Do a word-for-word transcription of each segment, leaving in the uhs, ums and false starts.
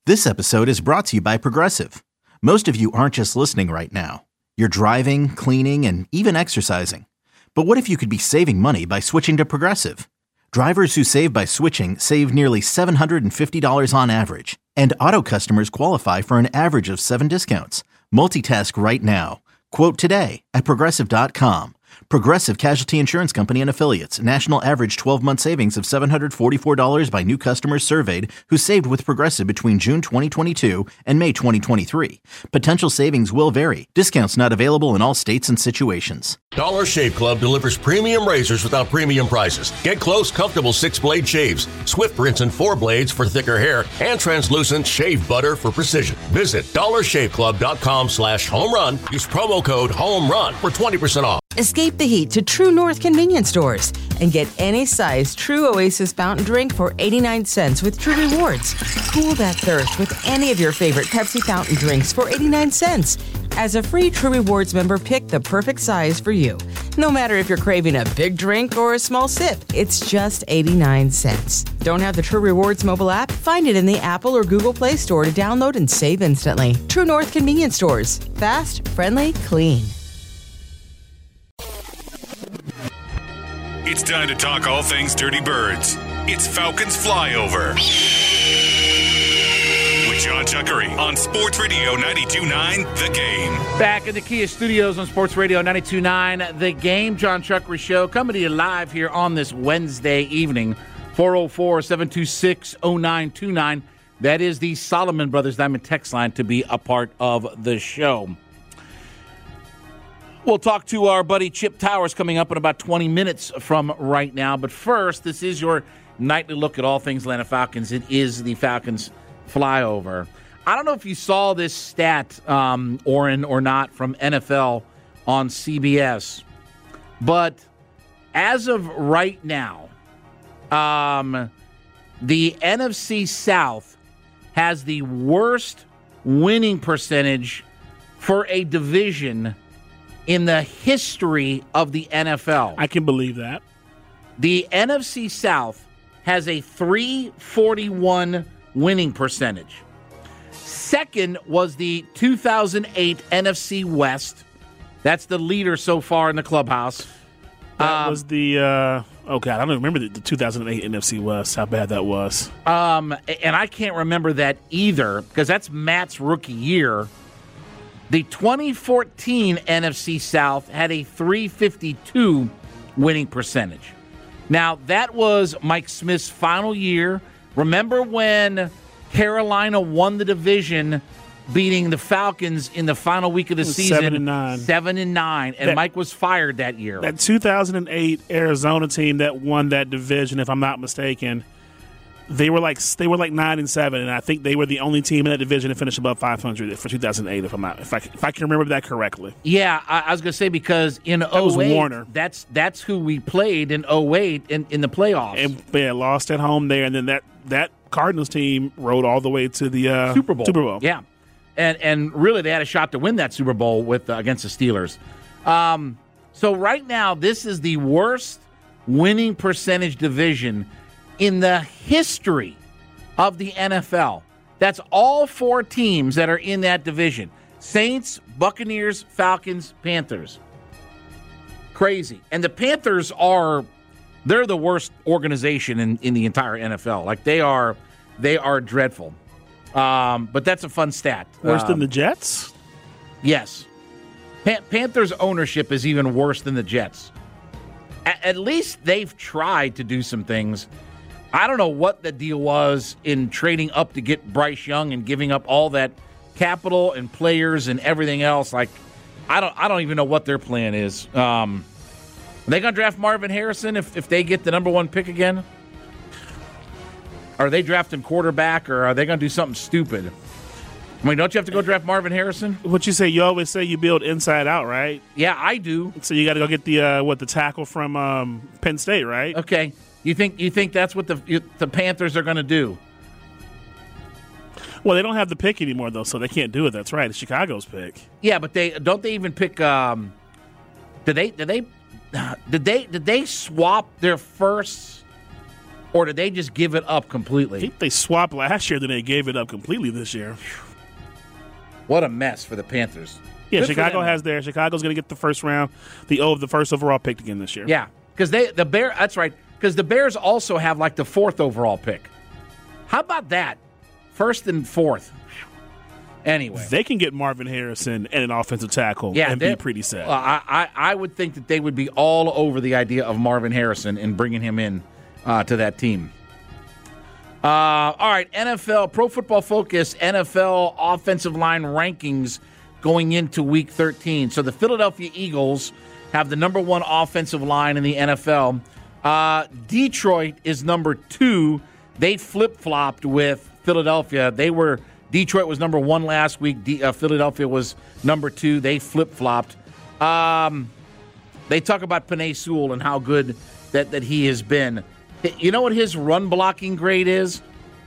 This episode is brought to you by Progressive. Most of you aren't just listening right now. You're driving, cleaning, and even exercising. But what if you could be saving money by switching to Progressive? Drivers who save by switching save nearly seven hundred fifty dollars on average. And auto customers qualify for an average of seven discounts. Multitask right now. Quote today at Progressive dot com. Progressive Casualty Insurance Company and Affiliates. National average twelve-month savings of seven hundred forty-four dollars by new customers surveyed who saved with Progressive between June twenty twenty-two and May twenty twenty-three. Potential savings will vary. Discounts not available in all states and situations. Dollar Shave Club delivers premium razors without premium prices. Get close, comfortable six-blade shaves, swift rinse and four blades for thicker hair, and translucent shave butter for precision. Visit dollar shave club dot com slash home run. Use promo code HOMERUN for twenty percent off. Escape the heat to True North convenience stores and get any size True Oasis fountain drink for eighty-nine cents with True Rewards. Cool that thirst with any of your favorite Pepsi fountain drinks for eighty-nine cents. As a free True Rewards member, pick the perfect size for you. No matter if you're craving a big drink or a small sip, it's just eighty-nine cents. Don't have the True Rewards mobile app? Find it in the Apple or Google Play Store to download and save instantly. True North convenience stores. Fast, friendly, clean. It's time to talk all things Dirty Birds. It's Falcons Flyover with John Chuckery on Sports Radio ninety-two point nine The Game. Back in the Kia Studios on Sports Radio ninety-two point nine The Game. John Chuckery Show coming to you live here on this Wednesday evening. four oh four, seven two six, oh nine two nine. That is the Solomon Brothers Diamond text line to be a part of the show. We'll talk to our buddy Chip Towers coming up in about twenty minutes from right now. But first, this is your nightly look at all things Atlanta Falcons. It is the Falcons Flyover. I don't know if you saw this stat, um, Oren, or not, from N F L on C B S. But as of right now, um, the N F C South has the worst winning percentage for a division in the history of the N F L. I can believe that. The N F C South has a three forty-one winning percentage. Second was the two thousand eight N F C West. That's the leader so far in the clubhouse. That um, was the, uh, oh, God, I don't remember the, the two thousand eight N F C West, how bad that was. Um, and I can't remember that either because that's Matt's rookie year. The twenty fourteen N F C South had a three fifty-two winning percentage. Now, that was Mike Smith's final year. Remember when Carolina won the division, beating the Falcons in the final week of the season? Seven and nine. Seven and nine, and that, Mike was fired that year. That two thousand eight Arizona team that won that division, if I'm not mistaken, They were like they were like nine and seven, and I think they were the only team in that division to finish above five hundred for two thousand eight. If I'm not, if I if I can remember that correctly. Yeah, I, I was gonna say because in oh eight, Warner. that's that's who we played in oh eight in, in the playoffs, and yeah, lost at home there, and then that that Cardinals team rode all the way to the uh, Super Bowl. Super Bowl, yeah, and and really they had a shot to win that Super Bowl with uh, against the Steelers. Um, so right now, this is the worst winning percentage division in the history of the N F L. That's all four teams that are in that division. Saints, Buccaneers, Falcons, Panthers. Crazy. And the Panthers are, they're the worst organization in, in the entire N F L. Like, they are, they are dreadful. Um, but that's a fun stat. Worse um, than the Jets? Yes. Pan- Panthers ownership is even worse than the Jets. A- at least they've tried to do some things. I don't know what the deal was in trading up to get Bryce Young and giving up all that capital and players and everything else. Like, I don't I don't even know what their plan is. Um, are they going to draft Marvin Harrison if, if they get the number one pick again? Are they drafting quarterback, or are they going to do something stupid? I mean, don't you have to go draft Marvin Harrison? What you say? You always say you build inside out, right? Yeah, I do. So you got to go get the uh, what the tackle from um, Penn State, right? Okay. You think you think that's what the you, the Panthers are going to do? Well, they don't have the pick anymore, though, so they can't do it. That's right. It's Chicago's pick. Yeah, but they don't they even pick? Um, did they did they did they did they swap their first Or did they just give it up completely? I think they swapped last year, then they gave it up completely this year. What a mess for the Panthers. Yeah, Good Chicago has their. Chicago's going to get the first round, the oh, the first overall pick again this year. Yeah, because they the Bear. That's right. Because the Bears also have like the fourth overall pick. How about that? First and fourth. Anyway, they can get Marvin Harrison and an offensive tackle yeah, and be pretty sad. Uh, I, I I would think that they would be all over the idea of Marvin Harrison and bringing him in uh, to that team. Uh, all right, N F L, Pro Football Focus, N F L offensive line rankings going into Week thirteen. So the Philadelphia Eagles have the number one offensive line in the N F L. Uh, Detroit is number two. They flip-flopped with Philadelphia. They were Detroit was number one last week. D, uh, Philadelphia was number two. They flip-flopped. Um, they talk about Penei Sewell and how good that, that he has been. You know what his run blocking grade is?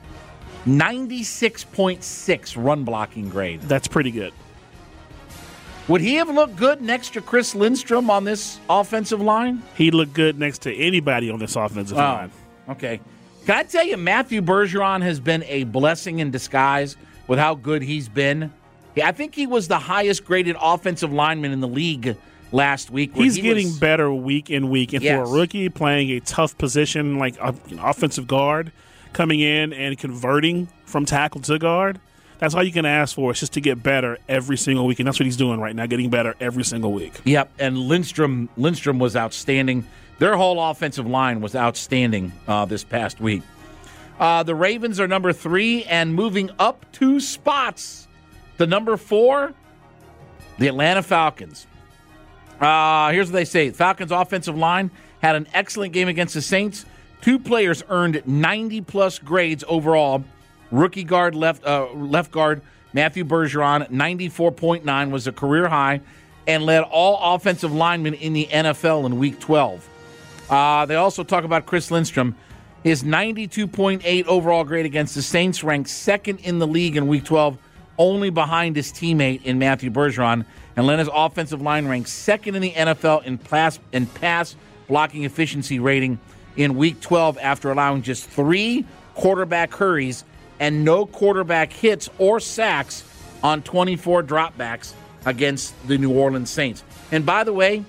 ninety-six point six run blocking grade. That's pretty good. Would he have looked good next to Chris Lindstrom on this offensive line? He'd look good next to anybody on this offensive oh, line. Okay. Can I tell you, Matthew Bergeron has been a blessing in disguise with how good he's been. I think he was the highest graded offensive lineman in the league last week. He's he getting was, better week in week. And yes. for a rookie playing a tough position like uh, offensive guard, coming in and converting from tackle to guard, that's all you can ask for. It's just to get better every single week. And that's what he's doing right now, getting better every single week. Yep, and Lindstrom, Lindstrom was outstanding. Their whole offensive line was outstanding uh, this past week. Uh, the Ravens are number three and moving up two spots. The number four, the Atlanta Falcons. Uh, here's what they say. Falcons offensive line had an excellent game against the Saints. Two players earned ninety-plus grades overall. Rookie guard left uh, left guard Matthew Bergeron, ninety-four point nine was a career high and led all offensive linemen in the N F L in Week twelve. Uh, they also talk about Chris Lindstrom. His ninety-two point eight overall grade against the Saints ranked second in the league in Week twelve, only behind his teammate in Matthew Bergeron. Atlanta's offensive line ranked second in the N F L in pass, in pass blocking efficiency rating in Week twelve after allowing just three quarterback hurries and no quarterback hits or sacks on twenty-four dropbacks against the New Orleans Saints. And by the way,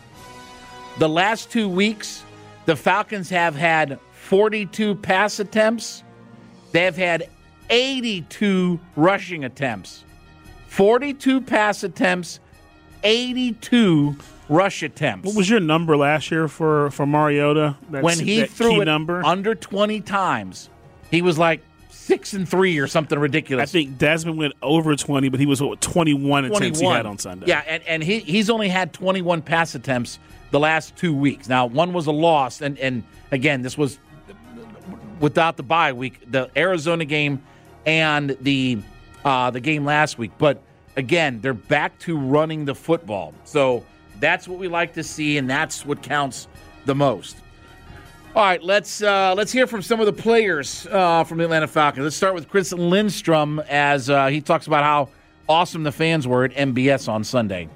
the last two weeks, the Falcons have had forty-two pass attempts. They have had eighty-two rushing attempts. forty-two pass attempts, eighty-two rush attempts. What was your number last year for, for Mariota? That's, when he that threw key it number? under twenty times, he was like six and three or something ridiculous. I think Desmond went over twenty, but he was what, twenty-one attempts twenty-one he had on Sunday. Yeah, and, and he he's only had twenty-one pass attempts the last two weeks. Now, one was a loss, and, and again, this was without the bye week, the Arizona game and the uh, the game last week. But again, they're back to running the football. So that's what we like to see, and that's what counts the most. All right, let's uh, let's hear from some of the players uh, from the Atlanta Falcons. Let's start with Chris Lindstrom as uh, he talks about how awesome the fans were at M B S on Sunday.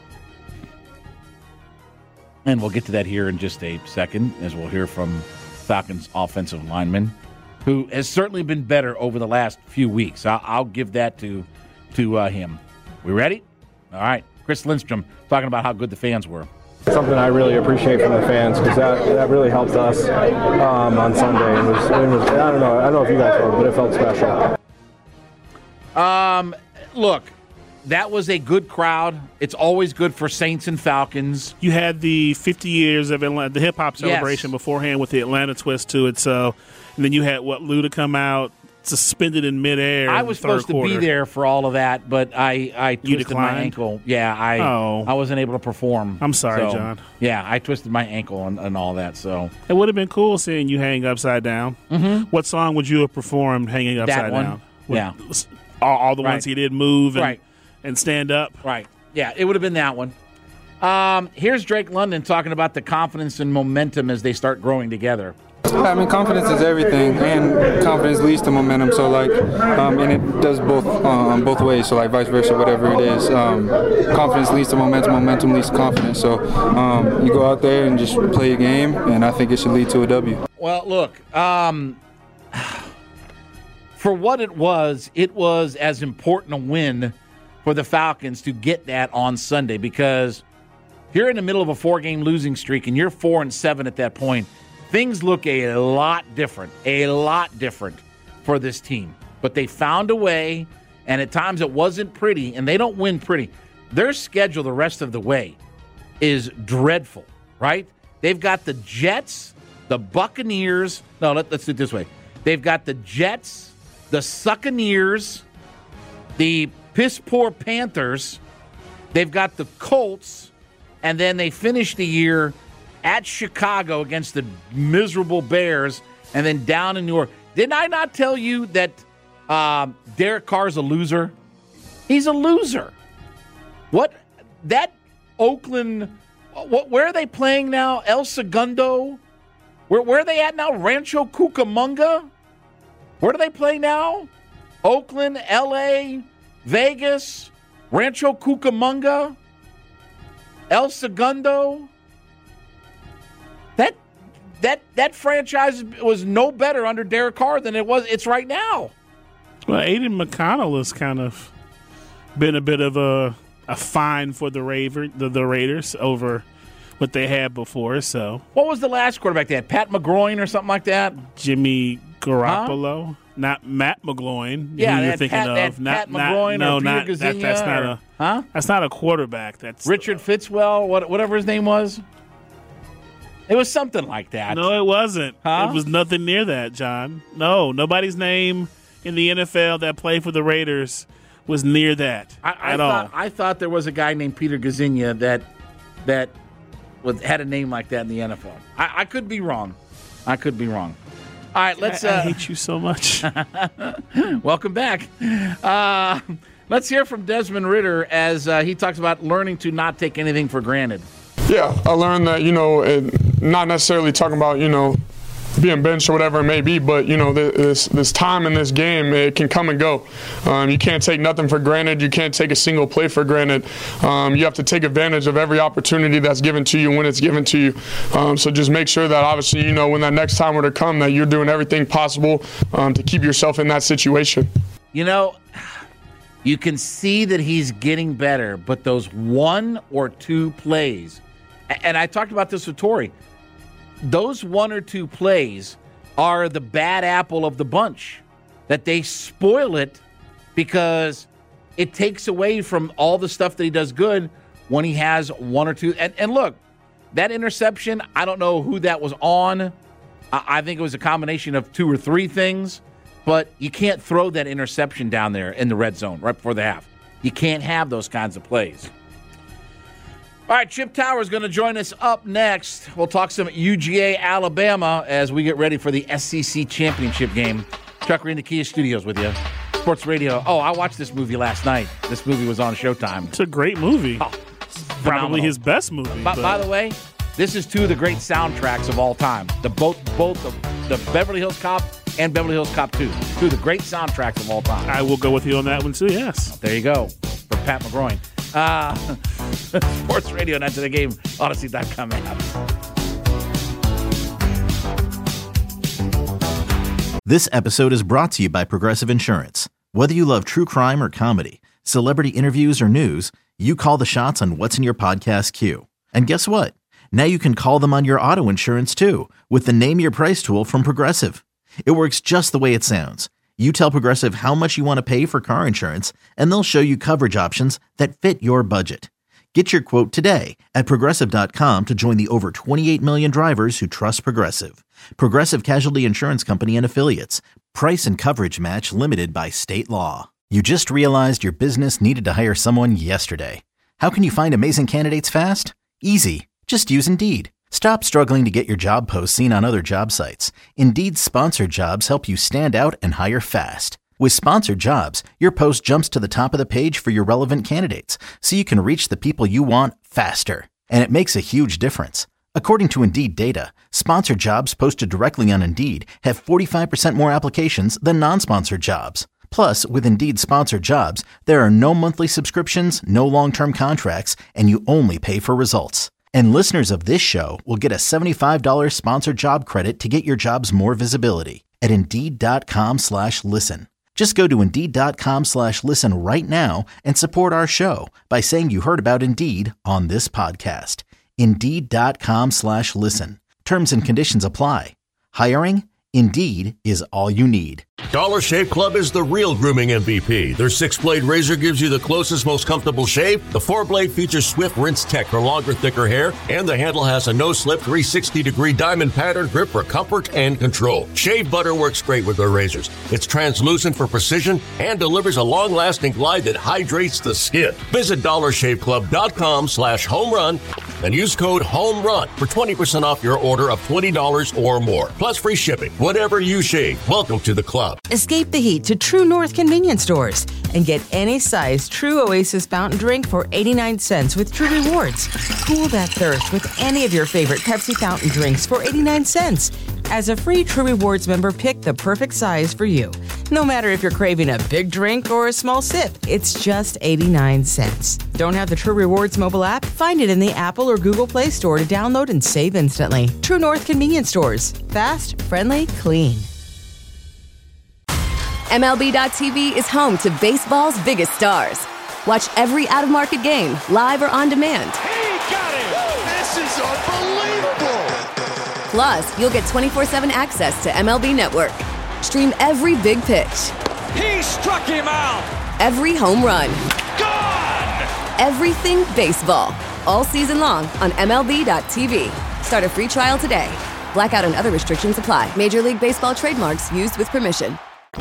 And we'll get to that here in just a second, as we'll hear from Falcons offensive lineman, who has certainly been better over the last few weeks. I'll, I'll give that to to uh, him. We ready? All right. Chris Lindstrom talking about how good the fans were. Something I really appreciate from the fans because that, that really helped us um, on Sunday. It was, it was, I don't know. I don't know if you guys felt, but it felt special. Um, look, that was a good crowd. It's always good for Saints and Falcons. You had the fifty years of Atlanta, the hip hop celebration yes. beforehand with the Atlanta twist to it. So, and then you had what Luda come out suspended in midair. I in was the third supposed quarter. to be there for all of that, but I I twisted declined? my ankle. Yeah, I Oh. I wasn't able to perform. I'm sorry, So, John. Yeah, I twisted my ankle and, and all that. So It would have been cool seeing you hang upside down. Mm-hmm. What song would you have performed hanging upside one. down? Yeah. all, all the Right. ones he did move and, Right. and stand up. Right. Yeah, it would have been that one. Um, here's Drake London talking about the confidence and momentum as they start growing together. I mean, confidence is everything, and confidence leads to momentum. So, like, um, and it does both um, both ways. So, like, vice versa, whatever it is. Um, confidence leads to momentum. Momentum leads to confidence. So, um, you go out there and just play a game, and I think it should lead to a W. Well, look, um, for what it was, it was as important a win for the Falcons to get that on Sunday, because you're in the middle of a four-game losing streak, and you're four and seven at that point. Things look a lot different, a lot different for this team. But they found a way, and at times it wasn't pretty, and they don't win pretty. Their schedule the rest of the way is dreadful, right? They've got the Jets, the Buccaneers. No, let, let's do it this way. They've got the Jets, the Succaneers, the piss-poor Panthers. They've got the Colts, and then they finish the year at Chicago against the miserable Bears, and then down in New York. Didn't I not tell you that um, Derek Carr's a loser? He's a loser. What? That Oakland, what, where are they playing now? El Segundo? Where, where are they at now? Rancho Cucamonga? Where do they play now? Oakland, L A, Vegas, Rancho Cucamonga, El Segundo. That that that franchise was no better under Derek Carr than it was. It's right now. Well, Aiden McConnell has kind of been a bit of a a fine for the Raver, the, the Raiders over what they had before. So, what was the last quarterback they had? Pat McGloin or something like that? Jimmy Garoppolo, huh? Not Matt McGloin. Yeah, who you're that thinking Pat, of. that not, Pat not, McGloin no, or not Peter that, that's not or, a huh? That's not a quarterback. That's Richard Fitzwell, what, whatever his name was. It was something like that. No, it wasn't. Huh? It was nothing near that, John. No, nobody's name in the N F L that played for the Raiders was near that I, I at thought, all. I thought there was a guy named Peter Gazzina that that was, had a name like that in the N F L. I, I could be wrong. I could be wrong. All right, let's. I, I uh, hate you so much. Welcome back. Uh, let's hear from Desmond Ridder as uh, he talks about learning to not take anything for granted. Yeah, I learned that, you know, it, not necessarily talking about, you know, being benched or whatever it may be, but, you know, this this time in this game, it can come and go. Um, you can't take nothing for granted. You can't take a single play for granted. Um, you have to take advantage of every opportunity that's given to you when it's given to you. Um, so just make sure that, obviously, you know, when that next time were to come, that you're doing everything possible um, to keep yourself in that situation. You know, you can see that he's getting better, but those one or two plays, and I talked about this with Torrey, those one or two plays are the bad apple of the bunch, that they spoil it because it takes away from all the stuff that he does good when he has one or two. And, and look, that interception, I don't know who that was on. I, I think it was a combination of two or three things, but you can't throw that interception down there in the red zone right before the half. You can't have those kinds of plays. All right, Chip Tower is going to join us up next. We'll talk some U G A Alabama as we get ready for the S E C championship game. Chuck, we're in the Kia Studios with you. Sports Radio. Oh, I watched this movie last night. This movie was on Showtime. It's a great movie. Oh, Probably his best movie. By, by the way, this is two of the great soundtracks of all time. The both both the, the Beverly Hills Cop and Beverly Hills Cop two. Two of the great soundtracks of all time. I will go with you on that one too, yes. There you go. For Pat McGroin. Uh, Sports Radio, not to the game, Odyssey dot com app. This episode is brought to you by Progressive Insurance. Whether you love true crime or comedy, celebrity interviews or news, you call the shots on what's in your podcast queue. And guess what? Now you can call them on your auto insurance too with the Name Your Price tool from Progressive. It works just the way it sounds. You tell Progressive how much you want to pay for car insurance, and they'll show you coverage options that fit your budget. Get your quote today at Progressive dot com to join the over twenty-eight million drivers who trust Progressive. Progressive Casualty Insurance Company and Affiliates. Price and coverage match limited by state law. You just realized your business needed to hire someone yesterday. How can you find amazing candidates fast? Easy. Just use Indeed. Stop struggling to get your job posts seen on other job sites. Indeed's sponsored jobs help you stand out and hire fast. With sponsored jobs, your post jumps to the top of the page for your relevant candidates, so you can reach the people you want faster. And it makes a huge difference. According to Indeed data, sponsored jobs posted directly on Indeed have forty-five percent more applications than non-sponsored jobs. Plus, with Indeed sponsored jobs, there are no monthly subscriptions, no long-term contracts, and you only pay for results. And listeners of this show will get a seventy-five dollars sponsored job credit to get your jobs more visibility at Indeed.com slash listen. Just go to Indeed.com slash listen right now and support our show by saying you heard about Indeed on this podcast. Indeed.com slash listen. Terms and conditions apply. Hiring? Indeed is all you need. Dollar Shave Club is the real grooming M V P. Their six-blade razor gives you the closest, most comfortable shave. The four-blade features Swift Rinse Tech for longer, thicker hair. And the handle has a no-slip three hundred sixty degree diamond pattern grip for comfort and control. Shave butter works great with their razors. It's translucent for precision and delivers a long-lasting glide that hydrates the skin. Visit dollarshaveclub.com slash home run and use code HOMERUN for twenty percent off your order of twenty dollars or more. Plus free shipping. Whatever you shave, welcome to the club. Escape the heat to True North convenience stores and get any size True Oasis fountain drink for eighty-nine cents with True Rewards. Cool that thirst with any of your favorite Pepsi fountain drinks for eighty-nine cents. As a free True Rewards member, pick the perfect size for you. No matter if you're craving a big drink or a small sip, it's just eighty-nine cents. Don't have the True Rewards mobile app? Find it in the Apple or Google Play Store to download and save instantly. True North convenience stores. Fast, friendly, clean. M L B dot T V is home to baseball's biggest stars. Watch every out-of-market game, live or on demand. He got it! This is unbelievable! Plus, you'll get twenty-four seven access to M L B Network. Stream every big pitch. He struck him out! Every home run. Gone! Everything baseball. All season long on M L B dot T V. Start a free trial today. Blackout and other restrictions apply. Major League Baseball trademarks used with permission.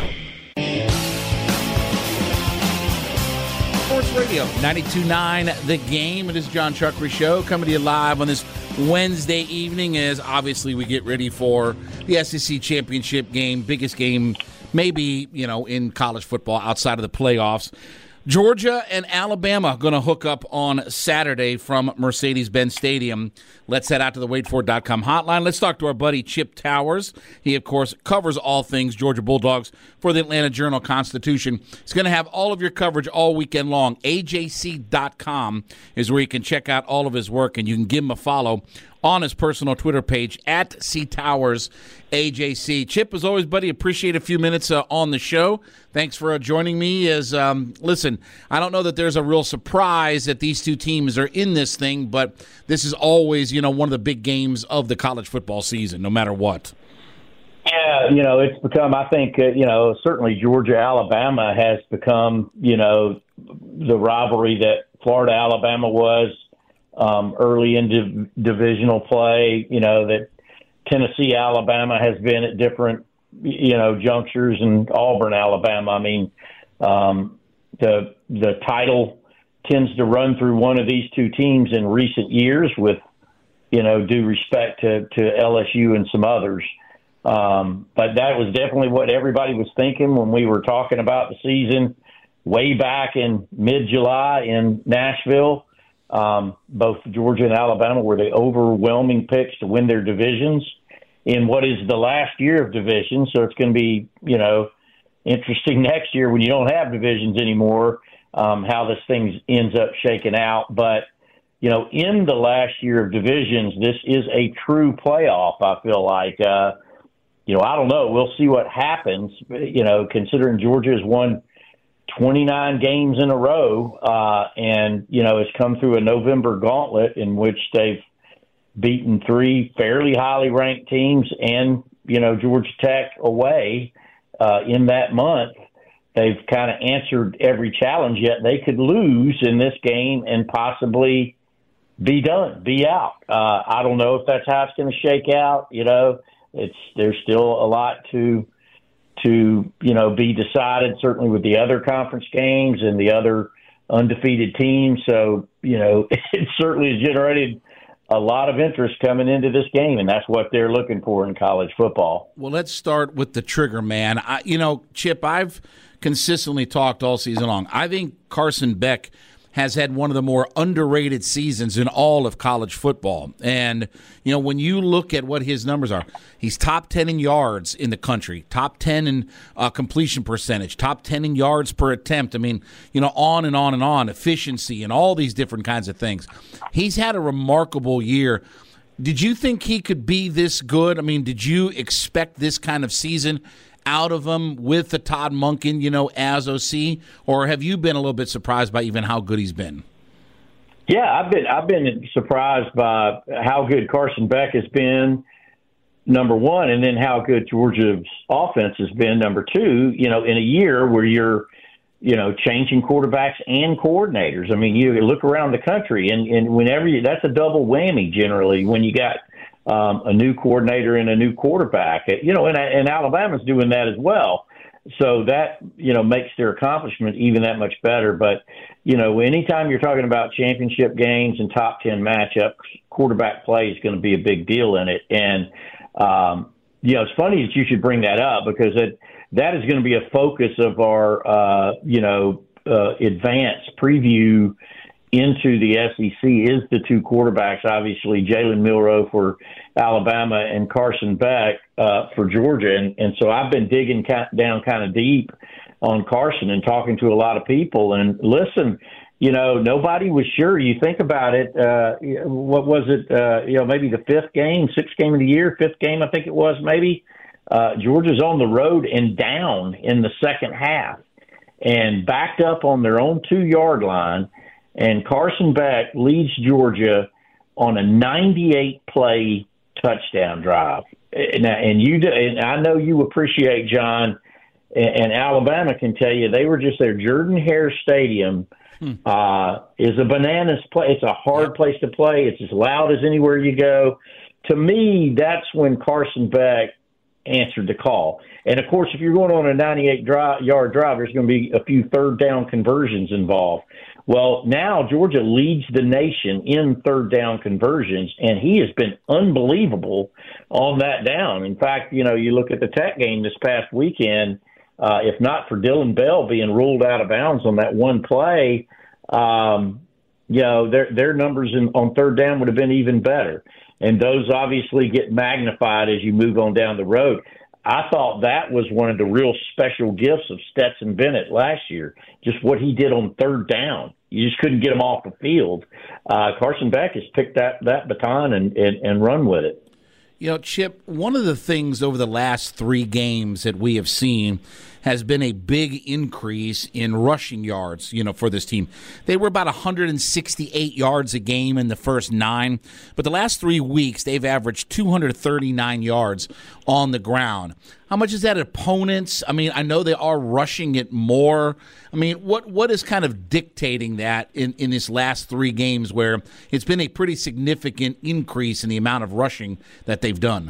Sports Radio, ninety-two point nine The Game. It is John Chuckery Show coming to you live on this Wednesday evening as obviously we get ready for the S E C Championship game, biggest game maybe, you know, in college football outside of the playoffs. Georgia and Alabama going to hook up on Saturday from Mercedes-Benz Stadium. Let's head out to the wait for it dot com hotline. Let's talk to our buddy Chip Towers. He, of course, covers all things Georgia Bulldogs for the Atlanta Journal-Constitution. He's going to have all of your coverage all weekend long. A J C dot com is where you can check out all of his work, and you can give him a follow on his personal Twitter page, at C Towers A J C. Chip, as always, buddy, appreciate a few minutes uh, on the show. Thanks for uh, joining me. As um, listen, I don't know that there's a real surprise that these two teams are in this thing, but this is always, you know, one of the big games of the college football season, no matter what. Yeah, you know, it's become, I think, uh, you know, certainly Georgia-Alabama has become, you know, the rivalry that Florida-Alabama was Um, early into divisional play, you know, that Tennessee, Alabama has been at different, you know, junctures, and Auburn, Alabama. I mean, um, the the title tends to run through one of these two teams in recent years with, you know, due respect to, to L S U and some others. Um, but that was definitely what everybody was thinking when we were talking about the season way back in mid-July in Nashville. Um, both Georgia and Alabama were the overwhelming picks to win their divisions in what is the last year of divisions. So it's going to be, you know, interesting next year when you don't have divisions anymore, um, how this thing ends up shaking out. But, you know, in the last year of divisions, this is a true playoff, I feel like. Uh, you know, I don't know. We'll see what happens, you know, considering Georgia has won twenty-nine games in a row, uh, and, you know, it's come through a November gauntlet in which they've beaten three fairly highly ranked teams and, you know, Georgia Tech away uh, in that month. They've kind of answered every challenge, yet they could lose in this game and possibly be done, be out. Uh, I don't know if that's how it's going to shake out. You know, it's there's still a lot to to, you know, be decided, certainly with the other conference games and the other undefeated teams. So, you know, it certainly has generated a lot of interest coming into this game, and that's what they're looking for in college football. Well, let's start with the trigger man. I, you know, Chip, I've consistently talked all season long. I think Carson Beck has had one of the more underrated seasons in all of college football. And, you know, when you look at what his numbers are, he's top ten in yards in the country, top ten in uh, completion percentage, top ten in yards per attempt. I mean, you know, on and on and on, efficiency and all these different kinds of things. He's had a remarkable year. Did you think he could be this good? I mean, did you expect this kind of season out of him with the Todd Monken, you know, as O C, or have you been a little bit surprised by even how good he's been? Yeah, I've been I've been surprised by how good Carson Beck has been, number one, and then how good Georgia's offense has been, number two. You know, in a year where you're, you know, changing quarterbacks and coordinators. I mean, you look around the country, and, and whenever you, that's a double whammy generally when you got Um, a new coordinator and a new quarterback, you know, and, and Alabama's doing that as well. So that, you know, makes their accomplishment even that much better. But, you know, anytime you're talking about championship games and top ten matchups, quarterback play is going to be a big deal in it. And, um, you know, it's funny that you should bring that up because it, that is going to be a focus of our, uh, you know, uh, advanced preview into the S E C is the two quarterbacks, obviously Jalen Milroe for Alabama and Carson Beck uh, for Georgia. And, and so I've been digging ca- down kind of deep on Carson and talking to a lot of people. And listen, you know, nobody was sure. You think about it, uh, what was it, uh, you know, maybe the fifth game, sixth game of the year, fifth game, I think it was maybe. Uh, Georgia's on the road and down in the second half and backed up on their own two-yard line. And Carson Beck leads Georgia on a ninety-eight play touchdown drive. And, and you, and I know you appreciate, John, and, and Alabama can tell you they were just there. Jordan-Hare Stadium hmm. uh, is a bananas play. It's a hard place to play. It's as loud as anywhere you go. To me, that's when Carson Beck answered the call. And, of course, if you're going on a ninety-eight-yard drive, there's going to be a few third-down conversions involved. Well, now Georgia leads the nation in third-down conversions, and he has been unbelievable on that down. In fact, you know, you look at the Tech game this past weekend, uh, if not for Dillon Bell being ruled out of bounds on that one play, um, you know, their their numbers in, on third down would have been even better. And those obviously get magnified as you move on down the road. I thought that was one of the real special gifts of Stetson Bennett last year, just what he did on third down. You just couldn't get him off the field. Uh, Carson Beck has picked that, that baton and, and, and run with it. You know, Chip, one of the things over the last three games that we have seen has been a big increase in rushing yards, you know, for this team. They were about one hundred sixty-eight yards a game in the first nine, but the last three weeks they've averaged two hundred thirty-nine yards on the ground. How much is that opponents? I mean, I know they are rushing it more. I mean, what what is kind of dictating that in, in this last three games where it's been a pretty significant increase in the amount of rushing that they've done?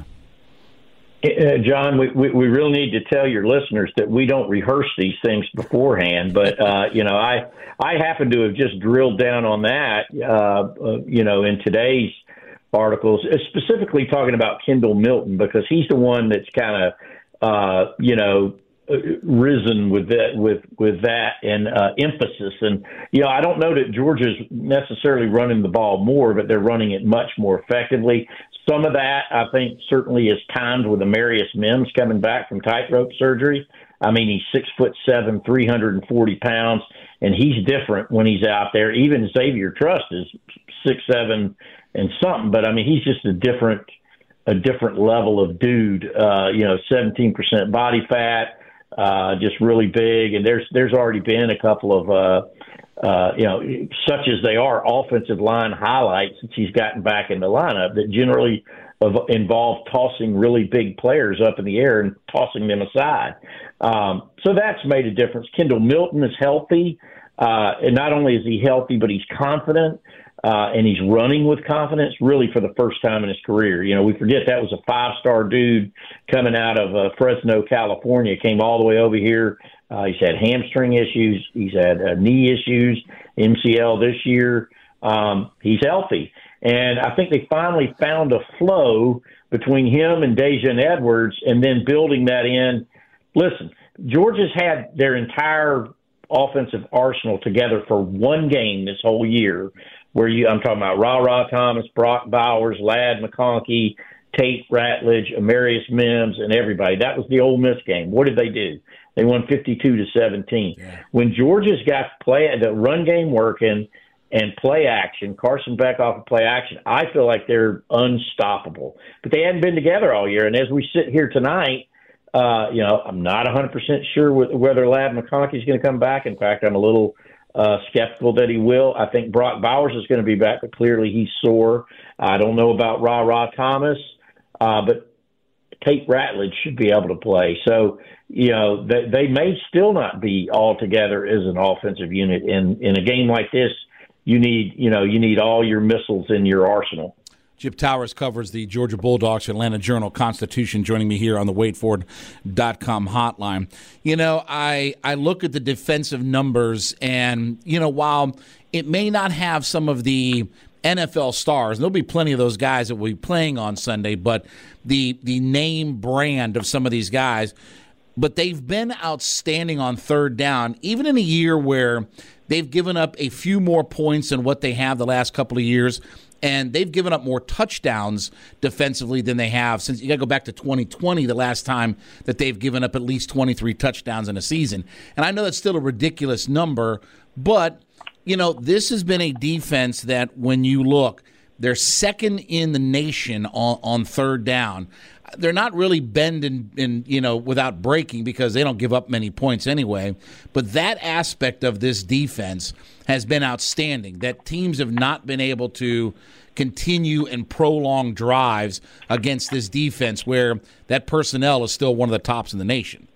Uh, John, we, we, we really need to tell your listeners that we don't rehearse these things beforehand. But, uh, you know, I I happen to have just drilled down on that, uh, uh, you know, in today's articles, specifically talking about Kendall Milton, because he's the one that's kind of, uh, you know, risen with that, with, with that and uh, emphasis. And, you know, I don't know that Georgia's necessarily running the ball more, but they're running it much more effectively. Some of that, I think, certainly is timed with Amarius Mims coming back from tightrope surgery. I mean, he's six foot seven, three hundred forty pounds, and he's different when he's out there. Even Xavier Trust is six seven and something, but I mean, he's just a different, a different level of dude. Uh, you know, seventeen percent body fat, uh, just really big, and there's there's already been a couple of. Uh, Uh, you know, such as they are offensive line highlights since he's gotten back in the lineup that generally involve tossing really big players up in the air and tossing them aside. Um, so that's made a difference. Kendall Milton is healthy. Uh, and not only is he healthy, but he's confident. Uh, and he's running with confidence really for the first time in his career. You know, we forget that was a five-star dude coming out of uh, Fresno, California, came all the way over here. Uh, he's had hamstring issues. He's had uh, knee issues, M C L this year. Um, he's healthy. And I think they finally found a flow between him and Daijun Edwards and then building that in. Listen, Georgia's had their entire offensive arsenal together for one game this whole year, where you I'm talking about Ra-Ra Thomas, Brock Bowers, Ladd McConkey, Tate Ratledge, Amarius Mims, and everybody. That was the Ole Miss game. What did they do? They won fifty-two to seventeen. Yeah. When Georgia's got play the run game working and play action, Carson Beck off of play action, I feel like they're unstoppable. But they hadn't been together all year. And as we sit here tonight, uh, you know, I'm not one hundred percent sure whether Ladd McConkey is going to come back. In fact, I'm a little uh, skeptical that he will. I think Brock Bowers is going to be back, but clearly he's sore. I don't know about Ra-Ra Thomas, uh, but Tate Ratledge should be able to play. So, you know, they, they may still not be all together as an offensive unit. In, in a game like this, you need, you know, you need all your missiles in your arsenal. Chip Towers covers the Georgia Bulldogs, Atlanta Journal-Constitution, joining me here on the Wade Ford dot com hotline. You know, I, I look at the defensive numbers, and, you know, while it may not have some of the N F L stars, and there'll be plenty of those guys that will be playing on Sunday, but the the name brand of some of these guys, but they've been outstanding on third down, even in a year where they've given up a few more points than what they have the last couple of years, and they've given up more touchdowns defensively than they have since you got to go back to twenty twenty, the last time that they've given up at least twenty-three touchdowns in a season. And I know that's still a ridiculous number, but you know, this has been a defense that when you look, they're second in the nation on, on third down. They're not really bending, in, you know, without breaking because they don't give up many points anyway. But that aspect of this defense has been outstanding, that teams have not been able to continue and prolong drives against this defense where that personnel is still one of the tops in the nation.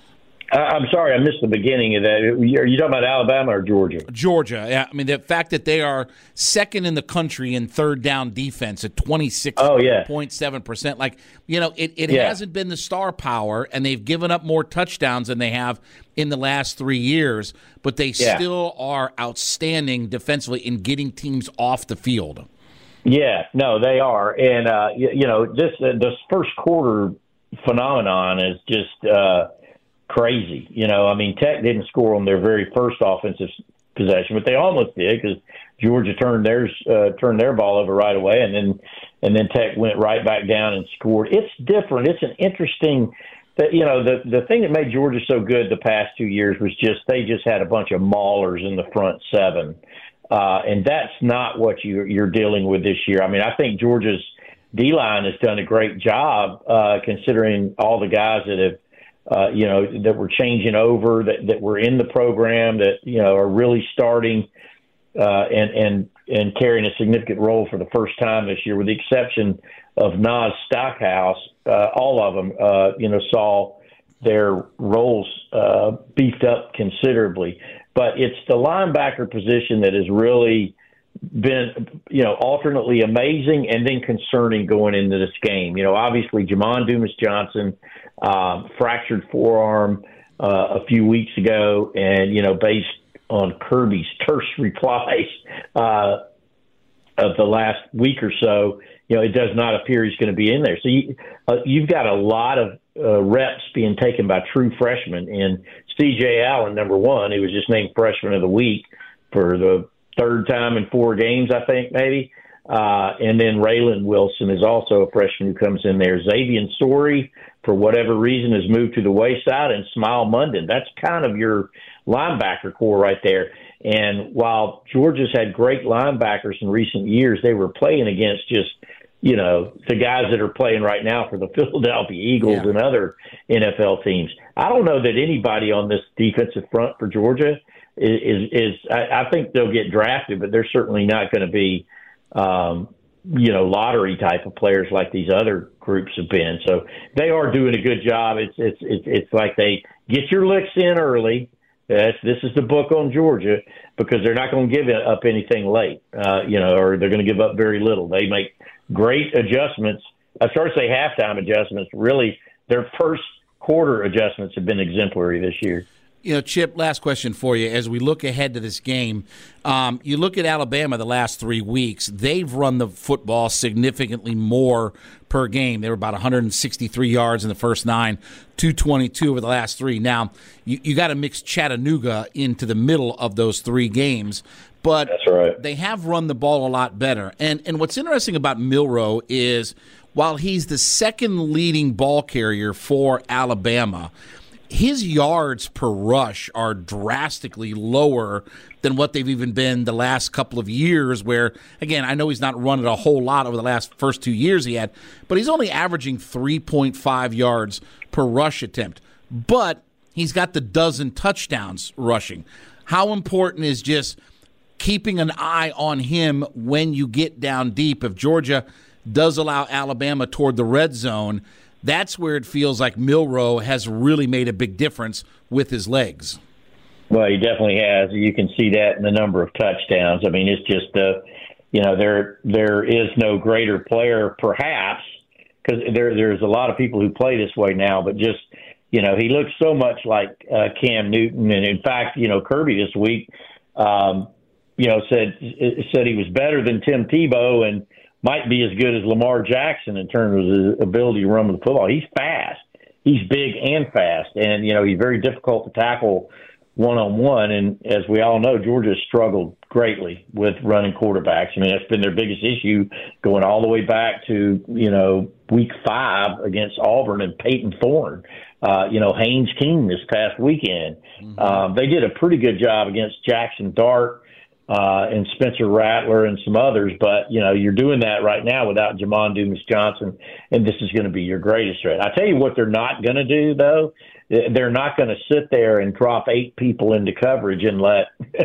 I'm sorry, I missed the beginning of that. Are you talking about Alabama or Georgia? Georgia. Yeah, I mean, the fact that they are second in the country in third down defense at twenty-six point seven percent. Like, you know, it, it yeah. hasn't been the star power, and they've given up more touchdowns than they have in the last three years, but they yeah. still are outstanding defensively in getting teams off the field. Yeah, no, they are. And, uh, you, you know, this, uh, this first quarter phenomenon is just uh, – crazy. You know, I mean, Tech didn't score on their very first offensive possession, but they almost did because Georgia turned theirs uh, turned their ball over right away, and then and then Tech went right back down and scored. It's different. It's an interesting. That you know, the the thing that made Georgia so good the past two years was just they just had a bunch of maulers in the front seven, uh, and that's not what you you're dealing with this year. I mean, I think Georgia's D-line has done a great job uh, considering all the guys that have. Uh, you know, that we're changing over, that, that we're in the program, that, you know, are really starting uh, and, and, and carrying a significant role for the first time this year, with the exception of Nas Stockhouse. Uh, all of them, uh, you know, saw their roles uh, beefed up considerably. But it's the linebacker position that has really been, you know, alternately amazing and then concerning going into this game. You know, obviously Jamon Dumas-Johnson, um, fractured forearm uh, a few weeks ago, and, you know, based on Kirby's terse replies uh, of the last week or so, you know, it does not appear he's going to be in there. So you, uh, you've got a lot of uh, reps being taken by true freshmen. And C J Allen, number one, he was just named Freshman of the Week for the third time in four games, I think, maybe. Uh, and then Raylan Wilson is also a freshman who comes in there. Xavier Story, for whatever reason, has moved to the wayside, and Smile Munden. That's kind of your linebacker core right there. And while Georgia's had great linebackers in recent years, they were playing against just, you know, the guys that are playing right now for the Philadelphia Eagles yeah. and other N F L teams. I don't know that anybody on this defensive front for Georgia is, is, is I, I think they'll get drafted, but they're certainly not going to be, um, you know, lottery type of players like these other groups have been. So they are doing a good job. It's, it's, it's, it's like they get your licks in early. That's, this is the book on Georgia, because they're not going to give up anything late, uh, you know, or they're going to give up very little. They make great adjustments. I started to say halftime adjustments. Really, their first quarter adjustments have been exemplary this year. You know, Chip, last question for you. As we look ahead to this game, um, you look at Alabama the last three weeks, they've run the football significantly more per game. They were about one hundred sixty-three yards in the first nine, two twenty-two over the last three. Now, you, you got to mix Chattanooga into the middle of those three games. But That's right. They have run the ball a lot better. And and what's interesting about Milroe is while he's the second leading ball carrier for Alabama, his yards per rush are drastically lower than what they've even been the last couple of years where, again, I know he's not running a whole lot over the last first two years he had, but he's only averaging three point five yards per rush attempt. But he's got the dozen touchdowns rushing. How important is just keeping an eye on him when you get down deep? If Georgia does allow Alabama toward the red zone, that's where it feels like Milroe has really made a big difference with his legs. Well, he definitely has. You can see that in the number of touchdowns. I mean, it's just, uh, you know, there there is no greater player, perhaps, because there there's a lot of people who play this way now. But just, you know, he looks so much like uh, Cam Newton, and in fact, you know, Kirby this week, um, you know, said said he was better than Tim Tebow and might be as good as Lamar Jackson in terms of his ability to run with the football. He's fast. He's big and fast. And, you know, he's very difficult to tackle one-on-one. And as we all know, Georgia has struggled greatly with running quarterbacks. I mean, that's been their biggest issue going all the way back to, you know, week five against Auburn and Peyton Thorne. Uh, you know, Haynes King this past weekend. Mm-hmm. Um, they did a pretty good job against Jackson Dart. Uh, and Spencer Rattler and some others, but, you know, you're doing that right now without Jamon Dumas-Johnson, and this is going to be your greatest threat. I tell you what they're not going to do, though. They're not going to sit there and drop eight people into coverage and let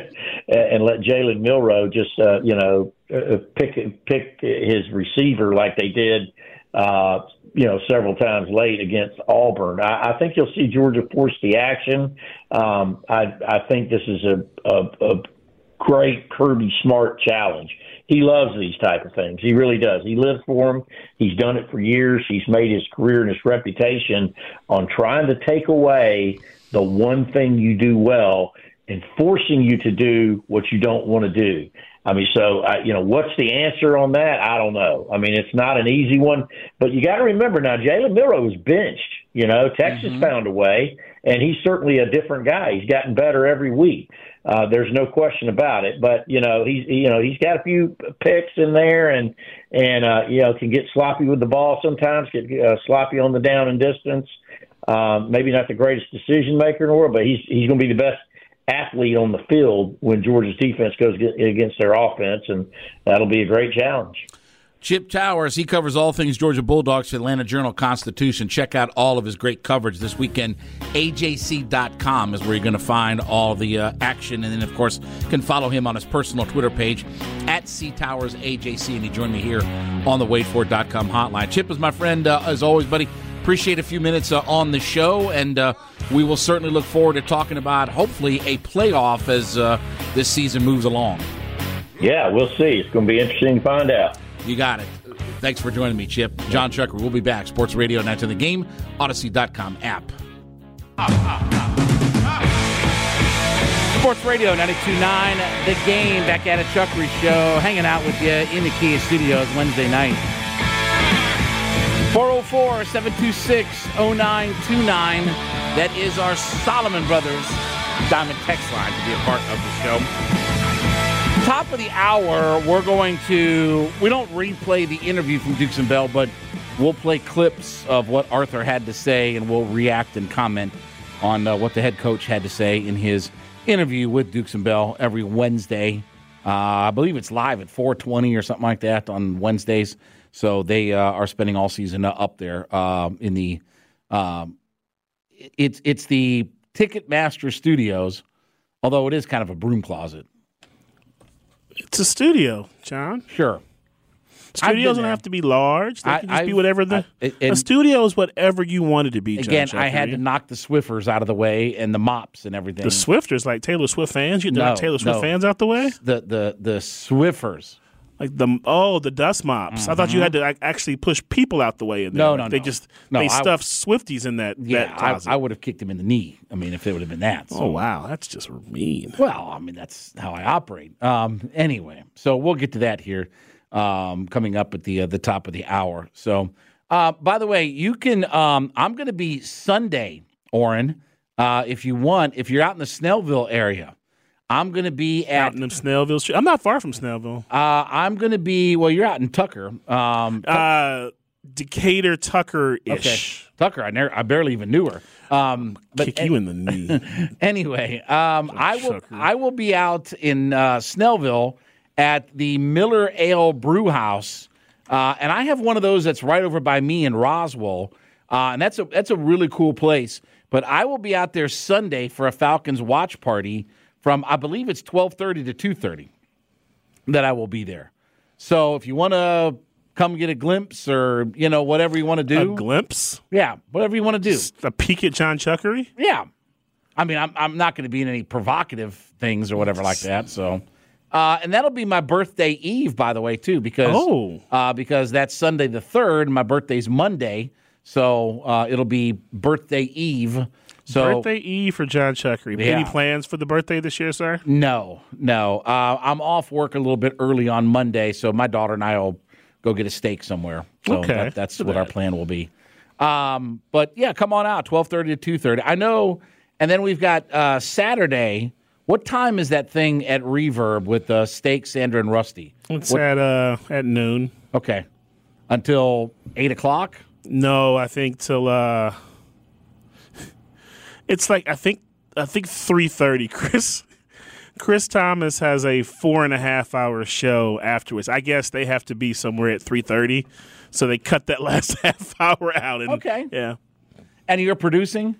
and let Jalen Milroe just, uh, you know, pick pick his receiver like they did, uh, you know, several times late against Auburn. I, I think you'll see Georgia force the action. Um, I, I think this is a, a, a great Kirby Smart challenge. He loves these type of things. He really does. He lives for them. He's done it for years. He's made his career and his reputation on trying to take away the one thing you do well and forcing you to do what you don't want to do. I mean, so, uh, you know, what's the answer on that? I don't know. I mean, it's not an easy one, but you got to remember now, Jalen Milroe was benched. You know, Texas mm-hmm. found a way, and he's certainly a different guy. He's gotten better every week. Uh, there's no question about it. But you know, he's you know he's got a few picks in there, and and uh, you know can get sloppy with the ball sometimes, get uh, sloppy on the down and distance. Um, maybe not the greatest decision maker in the world, but he's he's going to be the best athlete on the field when Georgia's defense goes against their offense, and that'll be a great challenge. Chip Towers, he covers all things Georgia Bulldogs for Atlanta Journal-Constitution. Check out all of his great coverage this weekend. A J C dot com is where you're going to find all the uh, action. And then, of course, you can follow him on his personal Twitter page, at C Towers A J C. And he joined me here on the wait for it dot com hotline. Chip is my friend, uh, as always, buddy. Appreciate a few minutes uh, on the show. And uh, we will certainly look forward to talking about, hopefully, a playoff as uh, this season moves along. Yeah, we'll see. It's going to be interesting to find out. You got it. Thanks for joining me, Chip. John Chucker, we'll be back. Sports Radio Night to the Game, Odyssey dot com app. Sports Radio ninety-two point nine, The Game, back at a Chuckery Show, hanging out with you in the Kia Studios Wednesday night. four oh four, seven two six, oh nine two nine. That is our Solomon Brothers Diamond text line to be a part of the show. Top of the hour, we're going to, we don't replay the interview from Dukes and Bell, but we'll play clips of what Arthur had to say, and we'll react and comment on uh, what the head coach had to say in his interview with Dukes and Bell every Wednesday. Uh, I believe it's live at four twenty or something like that on Wednesdays. So they uh, are spending all season up there uh, in the, um, it's, it's the Ticketmaster Studios, although it is kind of a broom closet. It's a studio, John. Sure. Studios don't have to be large. They I, can just I've, be whatever the I, it, a studio is whatever you want it to be. Again, John I had to knock the Swiffers out of the way and the mops and everything. The Swifters, like Taylor Swift fans. You no, knock Taylor Swift no. fans out the way. The the the Swiffers. Like the oh the dust mops. Mm-hmm. I thought you had to like, actually push people out the way. In there. No, like, no, they no. just no, they I, stuffed Swifties in that. Yeah, that closet. I, I would have kicked him in the knee. I mean, if it would have been that. So. Oh wow, that's just mean. Well, I mean that's how I operate. Um, anyway, so we'll get to that here um, coming up at the uh, the top of the hour. So, uh, by the way, you can. Um, I'm going to be Sunday, Orrin, uh, if you want. If you're out in the Snellville area. I'm going to be at out in Snellville Street. I'm not far from Snellville. Uh, I'm going to be well. You're out in Tucker, um, uh, Decatur, Tucker ish. Okay. Tucker. I never, I barely even knew her. Um, but kick you in the knee. Anyway, um, I will. I will be out in uh, Snellville at the Miller Ale Brew House, uh, and I have one of those that's right over by me in Roswell, uh, and that's a that's a really cool place. But I will be out there Sunday for a Falcons watch party. From, I believe it's twelve thirty to two thirty that I will be there. So if you want to come get a glimpse or, you know, whatever you want to do. A glimpse? Yeah, whatever you want to do. A peek at John Chuckery? Yeah. I mean, I'm I'm not going to be in any provocative things or whatever like that. So, uh, and that'll be my birthday eve, by the way, too, because, oh. uh, because that's Sunday the third. My birthday's Monday. So uh, it'll be birthday eve. So, birthday Eve for John Chuckery. Yeah. Any plans for the birthday this year, sir? No, no. Uh, I'm off work a little bit early on Monday, so my daughter and I will go get a steak somewhere. So okay. that, that's what our plan will be. Um, but, yeah, come on out, twelve thirty to two thirty. I know, and then we've got uh, Saturday. What time is that thing at Reverb with uh, Steak, Sandra, and Rusty? It's what? at uh, at noon. Okay. Until eight o'clock? No, I think till uh, – it's like I think I think three thirty. Chris Chris Thomas has a four and a half hour show afterwards. I guess they have to be somewhere at three thirty, so they cut that last half hour out. And, okay. Yeah. And you're producing?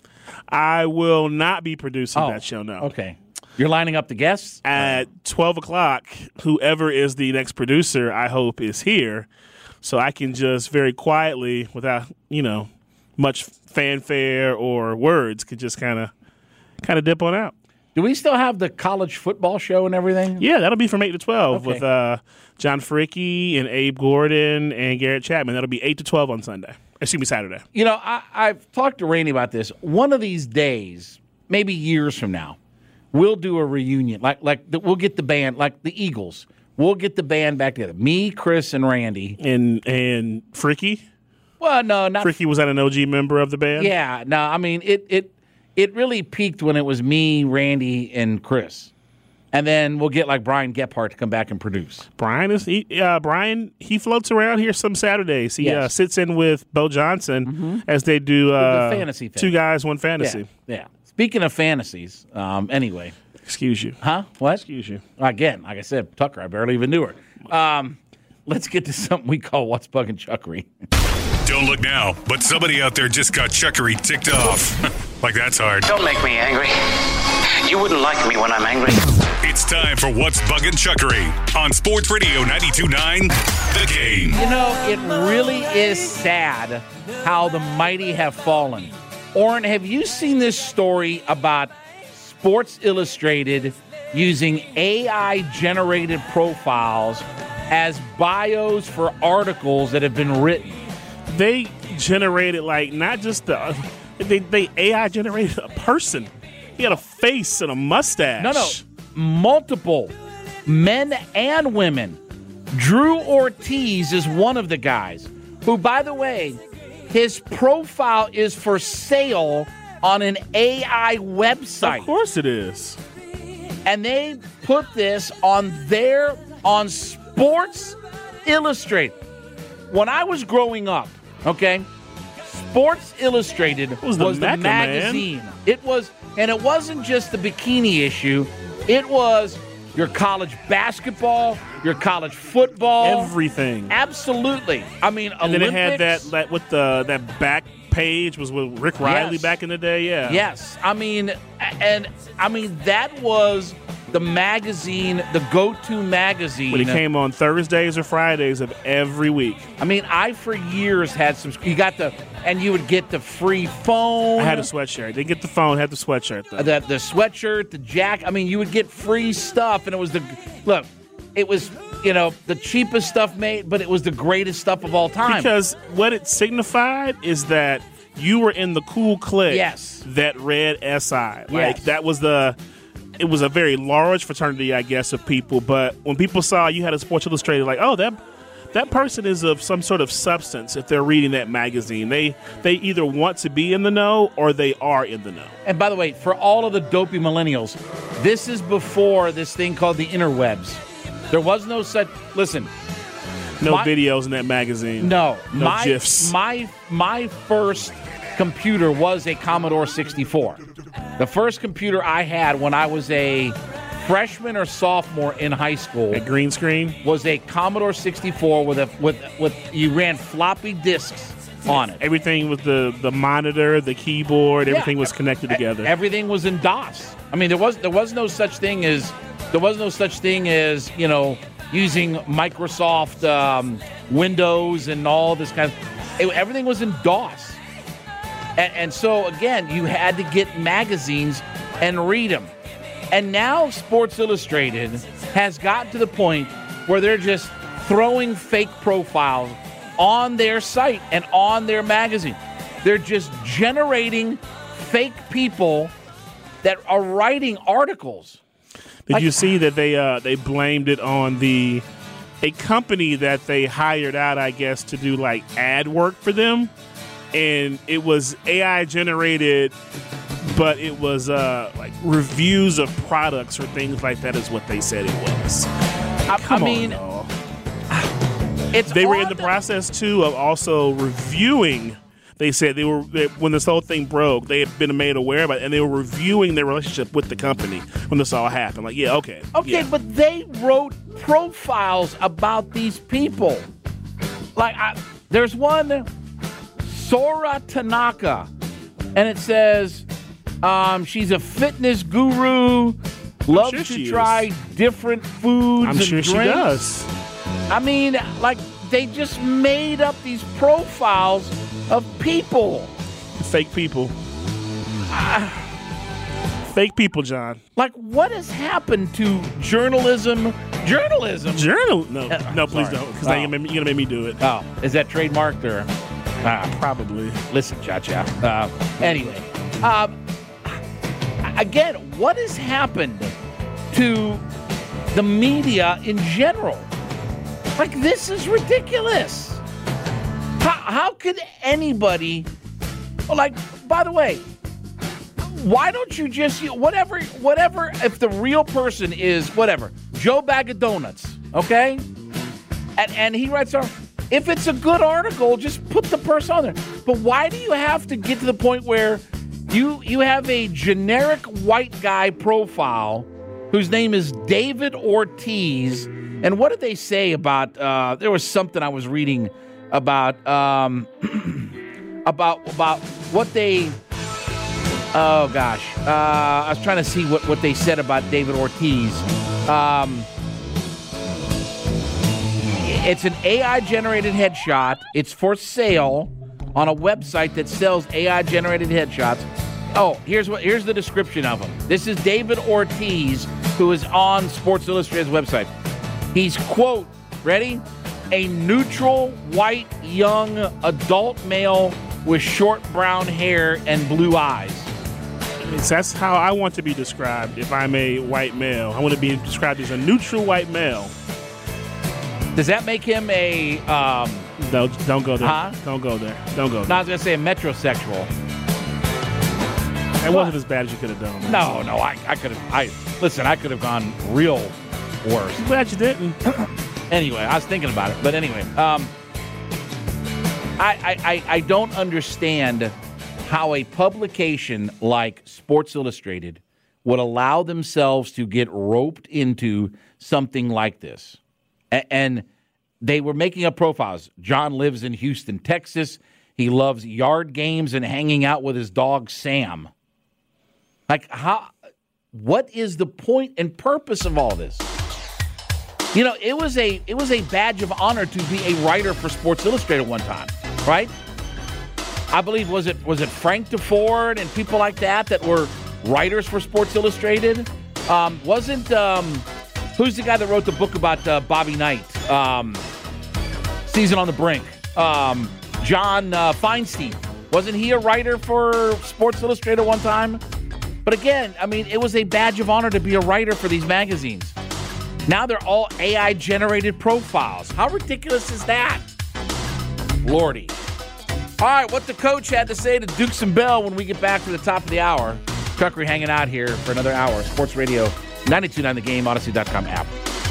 I will not be producing oh, that show. No. Okay. You're lining up the guests at twelve o'clock. Whoever is the next producer, I hope, is here, so I can just very quietly, without you know much fanfare or words, could just kind of kind of dip on out. Do we still have the college football show and everything? Yeah, that'll be from eight to twelve okay. with uh, John Fricke and Abe Gordon and Garrett Chapman. That'll be eight to twelve on Sunday. Excuse me, Saturday. You know, I, I've talked to Randy about this. One of these days, maybe years from now, we'll do a reunion. Like, like the, we'll get the band, like the Eagles. We'll get the band back together. Me, Chris, and Randy. And and Fricke? Well, no, not Fricke. Was that an O G member of the band? Yeah, no, I mean it. It it really peaked when it was me, Randy, and Chris, and then we'll get like Brian Gephardt to come back and produce. Brian is he, uh, Brian. He floats around here some Saturdays. He yes. uh, sits in with Bo Johnson mm-hmm. as they do uh, the fantasy thing. Two guys, one fantasy. Yeah. yeah. Speaking of fantasies, um, anyway. Excuse you. Huh? What? Excuse you. Again, like I said, Tucker. I barely even knew her. Um, let's get to something we call What's Bugging Chuckery. Don't look now, but somebody out there just got Chuckery ticked off. Like that's hard. Don't make me angry. You wouldn't like me when I'm angry. It's time for What's Bugging Chuckery on Sports Radio ninety-two point nine The Game. You know, it really is sad how the mighty have fallen. Orrin, have you seen this story about Sports Illustrated using A I-generated profiles as bios for articles that have been written? They generated, like, not just the – they they A I generated a person. He had a face and a mustache. No, no. Multiple men and women. Drew Ortiz is one of the guys who, by the way, his profile is for sale on an A I website. Of course it is. And they put this on their on Sports Illustrated. When I was growing up, okay, Sports Illustrated was the, was the Mecca, magazine. Man. It was, and it wasn't just the bikini issue. It was your college basketball, your college football, everything. Absolutely. I mean, and Olympics. then it had that that with the that back page was with Rick Riley yes. back in the day. Yeah. Yes. I mean, and I mean that was the magazine, the go-to magazine. But it came on Thursdays or Fridays of every week. I mean, I for years had some. You got the, and you would get the free phone. I had a sweatshirt. Didn't get the phone. Had the sweatshirt though. The the sweatshirt, the jacket. I mean, you would get free stuff, and it was the look. it was, you know, the cheapest stuff made, but it was the greatest stuff of all time. Because what it signified is that you were in the cool clique yes. that read S I. Like, yes. that was the... It was a very large fraternity, I guess, of people. But when people saw you had a Sports Illustrated, like, oh, that that person is of some sort of substance if they're reading that magazine. They they either want to be in the know or they are in the know. And by the way, for all of the dopey millennials, this is before this thing called the interwebs. There was no such... Listen. No my, videos in that magazine. No. No my, GIFs. My, my first computer was a Commodore sixty-four. The first computer I had when I was a freshman or sophomore in high school, a green screen, was a Commodore sixty-four with a with with you ran floppy disks on it. Everything with the the monitor, the keyboard, everything yeah. was connected together. Everything was in DOS. I mean, there was there was no such thing as there was no such thing as you know using Microsoft um, Windows and all this kind of. It, everything was in DOS. And, and so, again, you had to get magazines and read them. And now Sports Illustrated has gotten to the point where they're just throwing fake profiles on their site and on their magazine. They're just generating fake people that are writing articles. Did like, you see that they uh, they blamed it on the a company that they hired out, I guess, to do like ad work for them? And it was A I generated, but it was uh, like reviews of products or things like that is what they said it was. I, Come I mean, on, it's they were in the process too of also reviewing. They said they were they, when this whole thing broke, they had been made aware of it, and they were reviewing their relationship with the company when this all happened. Like, yeah, okay, okay, yeah. But they wrote profiles about these people. Like, I, there's one. Sora Tanaka, and it says um, she's a fitness guru, loves sure to try is. different foods I'm and sure drinks. she does. I mean, like, they just made up these profiles of people. Fake people. Uh, Fake people, John. Like, what has happened to journalism? Journalism? Journal? No, no, please Sorry. don't, because oh. you're going to make me do it. Oh, is that trademarked or... Ah, probably. Listen, Cha-Cha. Uh, anyway, um, again, what has happened to the media in general? Like, this is ridiculous. How, how could anybody, like, by the way, why don't you just, whatever, whatever, if the real person is, whatever, Joe Bag of Donuts, okay? And, and he writes, if it's a good article, just put the person on there. But why do you have to get to the point where you you have a generic white guy profile whose name is David Ortiz? And what did they say about, uh, there was something I was reading about, um, about, about what they, oh gosh, uh, I was trying to see what, what they said about David Ortiz. Um, It's an A I-generated headshot. It's for sale on a website that sells A I-generated headshots. Oh, here's what. Here's the description of him. This is David Ortiz, who is on Sports Illustrated's website. He's, quote, ready? A neutral, white, young, adult male with short brown hair and blue eyes. That's how I want to be described if I'm a white male. I want to be described as a neutral white male. Does that make him a... Um, no, don't go there. Huh? Don't go there. Don't go there. No, I was going to say a metrosexual. It wasn't as bad as you could have done. No, no, I, I could have... I Listen, I could have gone real worse. I'm glad you didn't. Anyway, I was thinking about it. But anyway, um, I, I, I don't understand how a publication like Sports Illustrated would allow themselves to get roped into something like this. And they were making up profiles. John lives in Houston, Texas. He loves yard games and hanging out with his dog, Sam. Like, how? What is the point and purpose of all this? You know, it was a it was a badge of honor to be a writer for Sports Illustrated one time, right? I believe, was it was it Frank DeFord and people like that that were writers for Sports Illustrated? Um, wasn't... Um, Who's the guy that wrote the book about uh, Bobby Knight? Um, Season on the Brink. Um, John uh, Feinstein. Wasn't he a writer for Sports Illustrated one time? But again, I mean, it was a badge of honor to be a writer for these magazines. Now they're all A I-generated profiles. How ridiculous is that? Lordy. All right, what the coach had to say to Dukes and Bell when we get back to the top of the hour. Chuckery hanging out here for another hour. Sports Radio ninety-two point nine The Game, Odyssey dot com app.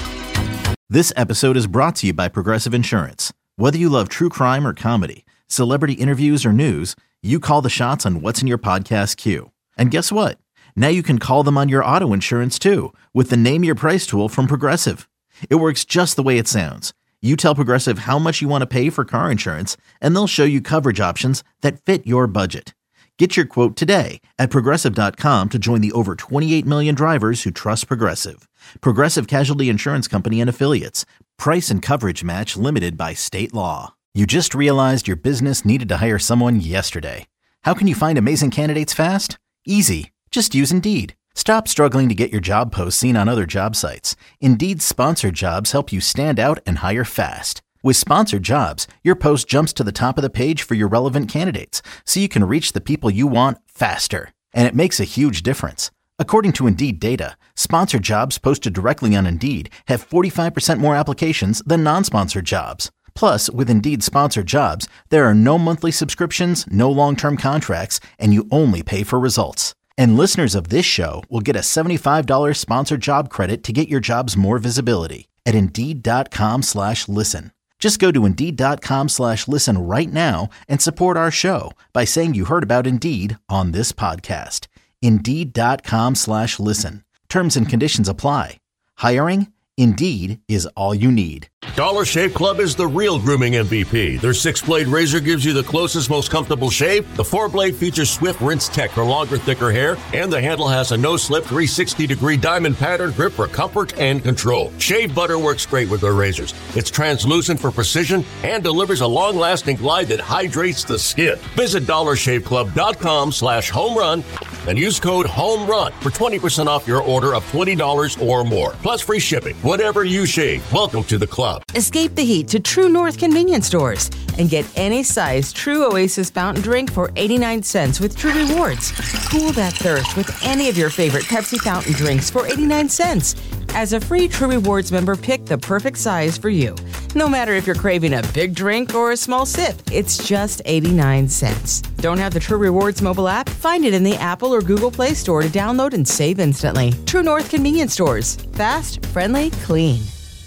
This episode is brought to you by Progressive Insurance. Whether you love true crime or comedy, celebrity interviews or news, you call the shots on what's in your podcast queue. And guess what? Now you can call them on your auto insurance too with the Name Your Price tool from Progressive. It works just the way it sounds. You tell Progressive how much you want to pay for car insurance, and they'll show you coverage options that fit your budget. Get your quote today at Progressive dot com to join the over twenty-eight million drivers who trust Progressive. Progressive Casualty Insurance Company and Affiliates. Price and coverage match limited by state law. You just realized your business needed to hire someone yesterday. How can you find amazing candidates fast? Easy. Just use Indeed. Stop struggling to get your job posts seen on other job sites. Indeed's sponsored jobs help you stand out and hire fast. With sponsored jobs, your post jumps to the top of the page for your relevant candidates, so you can reach the people you want faster. And it makes a huge difference. According to Indeed data, sponsored jobs posted directly on Indeed have forty-five percent more applications than non-sponsored jobs. Plus, with Indeed sponsored jobs, there are no monthly subscriptions, no long-term contracts, and you only pay for results. And listeners of this show will get a seventy-five dollars sponsored job credit to get your jobs more visibility at Indeed.com slash listen. Just go to Indeed.com slash listen right now and support our show by saying you heard about Indeed on this podcast. Indeed.com slash listen. Terms and conditions apply. Hiring? Indeed is all you need. Dollar Shave Club is the real grooming M V P. Their six-blade razor gives you the closest, most comfortable shave. The four-blade features swift rinse tech for longer, thicker hair. And the handle has a no-slip three hundred sixty degree diamond pattern grip for comfort and control. Shave butter works great with their razors. It's translucent for precision and delivers a long-lasting glide that hydrates the skin. Visit dollar shave club dot com slash home run and use code HOMERUN for twenty percent off your order of twenty dollars or more. Plus free shipping. Whatever you shave, welcome to the club. Escape the heat to True North convenience stores and get any size True Oasis fountain drink for eighty-nine cents with True Rewards. Cool that thirst with any of your favorite Pepsi fountain drinks for eighty-nine cents. As a free True Rewards member, pick the perfect size for you. No matter if you're craving a big drink or a small sip, it's just eighty-nine cents. Don't have the True Rewards mobile app? Find it in the Apple or Google Play Store to download and save instantly. True North convenience stores. Fast, friendly, clean.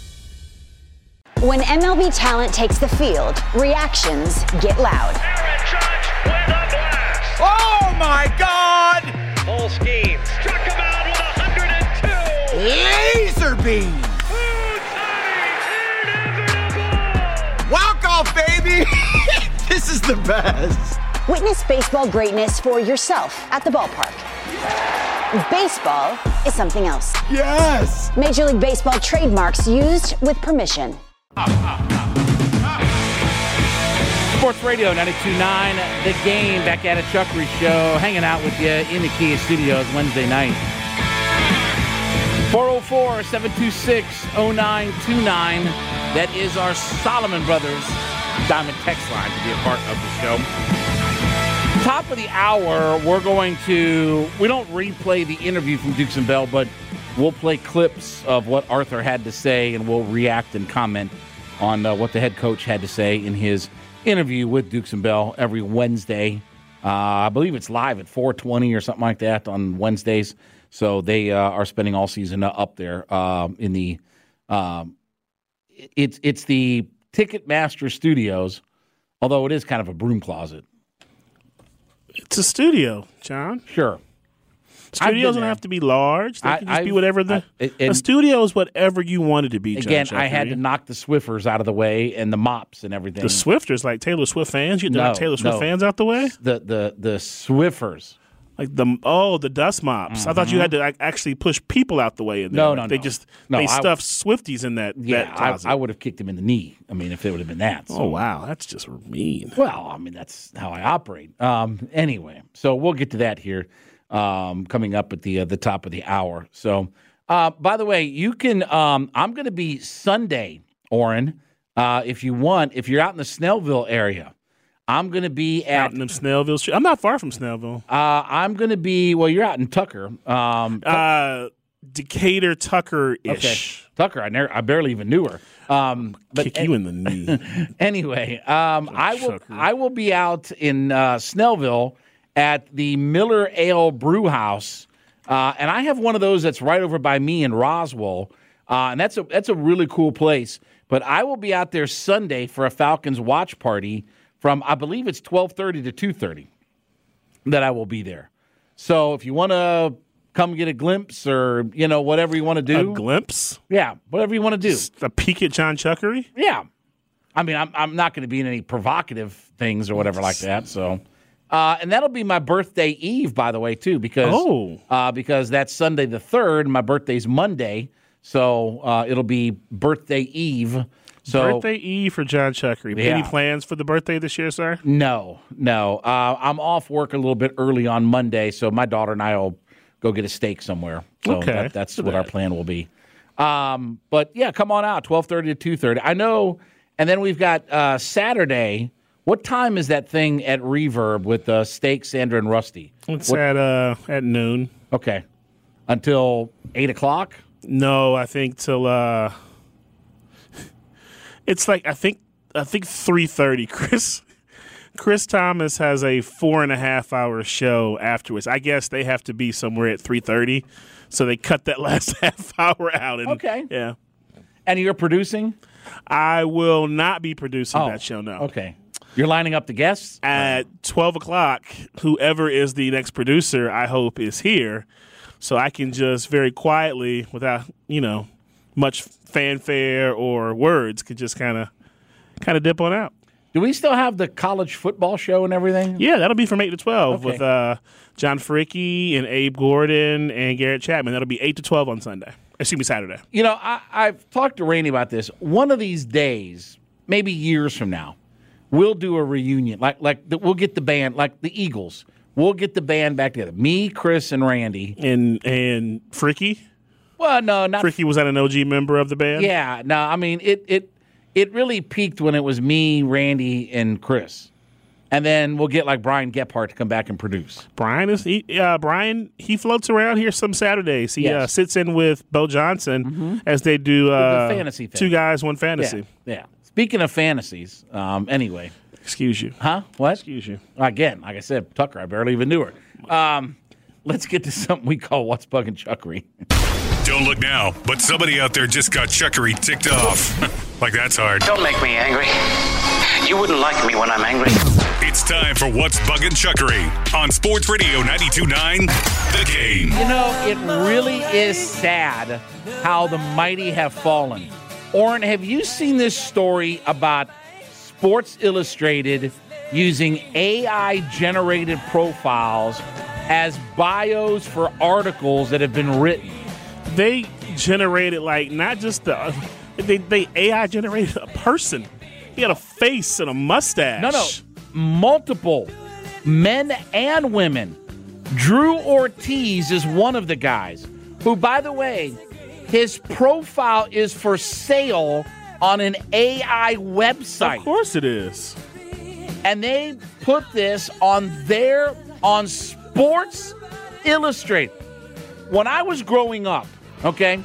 When M L B talent takes the field, reactions get loud. Aaron Judge with a blast. Oh my God! Full scheme. Struck him out with one hundred two. Laser beam. Walk off, baby. This is the best. Witness baseball greatness for yourself at the ballpark. Baseball is something else. Yes. Major League Baseball trademarks used with permission. Sports Radio ninety-two point nine, The Game, back at a Chuckery Show, hanging out with you in the Kia Studios Wednesday night. four oh four, seven two six, oh nine two nine. That is our Solomon Brothers Diamond text line to be a part of the show. Top of the hour, we're going to, we don't replay the interview from Dukes and Bell, but we'll play clips of what Arthur had to say, and we'll react and comment on uh, what the head coach had to say in his interview with Dukes and Bell every Wednesday. Uh, I believe it's live at four twenty or something like that on Wednesdays. So they uh, are spending all season up there uh, in the um, it's it's the Ticketmaster Studios, although it is kind of a broom closet. It's a studio, John. Sure. Studios don't have to be large. They I, can just I've, be whatever the. I, a studio is whatever you want it to be. Again, John I had to knock the Swiffers out of the way and the mops and everything. The Swifters, like Taylor Swift fans. You no, knock Taylor Swift no. fans out the way. The the the Swiffers. Like the oh the dust mops. Mm-hmm. I thought you had to like, actually push people out the way in there. No, like, no, they no. just no, they I, stuffed Swifties in that. Yeah, that closet. I, I would have kicked him in the knee. I mean, if it would have been that. So. Oh wow, that's just mean. Well, I mean that's how I operate. Um, anyway, so we'll get to that here um, coming up at the uh, the top of the hour. So Uh, by the way, you can. Um, I'm going to be Sunday, Orrin. Uh, if you want, if you're out in the Snellville area, I'm going to be at out in the Snellville Street. I'm not far from Snellville. Uh, I'm going to be. Well, you're out in Tucker. Um, uh, Decatur, Tucker-ish. Okay. Tucker. I never. I barely even knew her. Um, but Kick you in the knee. Anyway, um, I will. I will be out in uh, Snellville at the Miller Ale Brew House, uh, and I have one of those that's right over by me in Roswell, uh, and that's a that's a really cool place. But I will be out there Sunday for a Falcons watch party from I believe it's twelve thirty to two thirty. That I will be there. So if you want to come get a glimpse or, you know, whatever you want to do. A glimpse? Yeah, whatever you want to do. Just a peek at John Chuckery? Yeah. I mean, I'm I'm not going to be in any provocative things or whatever like that. So, uh, and that'll be my birthday eve, by the way, too, because oh. uh, because that's Sunday the third. My birthday's Monday, so uh, it'll be birthday eve. So birthday eve for John Chuckery. Yeah. Any plans for the birthday this year, sir? No, no. Uh, I'm off work a little bit early on Monday, so my daughter and I will go get a steak somewhere. So okay. that, that's what our plan will be. Um, but, yeah, come on out, twelve thirty to two thirty. I know, and then we've got uh, Saturday. What time is that thing at Reverb with uh, Steak, Sandra, and Rusty? It's what? at uh, at noon. Okay. Until eight o'clock? No, I think till uh, – it's like I think I think three thirty. Chris Chris Thomas has a four and a half hour show afterwards. I guess they have to be somewhere at three thirty, so they cut that last half hour out. And, okay. Yeah. And you're producing? I will not be producing oh, that show, no. Okay. You're lining up the guests? At twelve o'clock, whoever is the next producer, I hope, is here, so I can just very quietly, without, you know, much fanfare or words, could just kind of kind of dip on out. Do we still have the college football show and everything? Yeah, that'll be from eight to twelve okay. with uh, John Fricke and Abe Gordon and Garrett Chapman. That'll be eight to twelve on Sunday. Excuse me, Saturday. You know, I, I've talked to Randy about this. One of these days, maybe years from now, we'll do a reunion. Like, like the, we'll get the band, like the Eagles. We'll get the band back together. Me, Chris, and Randy. And and Fricke? Well, no, not Fricke was that an O G member of the band? Yeah, no, I mean it it it really peaked when it was me, Randy, and Chris. And then we'll get like Brian Gephardt to come back and produce. Brian is he, uh, Brian. He floats around here some Saturdays. He yes. uh, sits in with Bo Johnson mm-hmm. as they do uh, the fantasy thing. Two guys, one fantasy. Yeah. yeah. Speaking of fantasies, um, anyway. Excuse you. Huh? What? Excuse you. Again, like I said, Tucker. I barely even knew her. Um, let's get to something we call What's Bugging Chuckery. Don't look now, but somebody out there just got Chuckery ticked off. Like that's hard. Don't make me angry. You wouldn't like me when I'm angry. It's time for What's Bugging Chuckery on Sports Radio ninety-two point nine The Game. You know, it really is sad how the mighty have fallen. Orrin, have you seen this story about Sports Illustrated using A I-generated profiles as bios for articles that have been written? They generated, like, not just the they, they A I generated a person. He had a face and a mustache. No, no. Multiple men and women. Drew Ortiz is one of the guys who, by the way, his profile is for sale on an A I website. Of course it is. And they put this on their, on Sports Illustrated. When I was growing up, okay,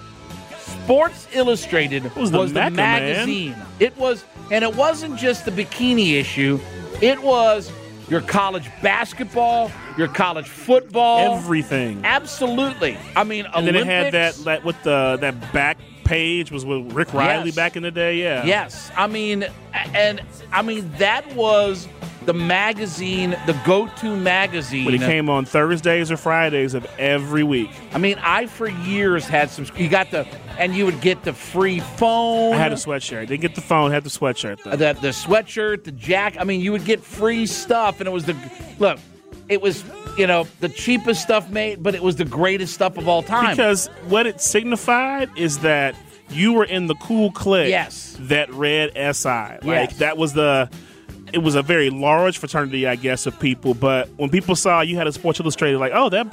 Sports Illustrated was the, was the Mecca, magazine. Man. It was, and it wasn't just the bikini issue. It was your college basketball, your college football, everything. Absolutely. I mean, and Olympics. then it had that, that with the that back page was with Rick Riley yes. back in the day. Yeah. Yes. I mean, and I mean that was the magazine, the go-to magazine. But it came on Thursdays or Fridays of every week. I mean, I for years had some. You got the, and you would get the free phone. I had a sweatshirt. Didn't get the phone. Had the sweatshirt though. The the sweatshirt, the jacket. I mean, you would get free stuff, and it was the look. It was, you know, the cheapest stuff made, but it was the greatest stuff of all time. Because what it signified is that you were in the cool clique. Yes. That read S I. Like yes. that was the. It was a very large fraternity, I guess, of people. But when people saw you had a Sports Illustrated, like, oh, that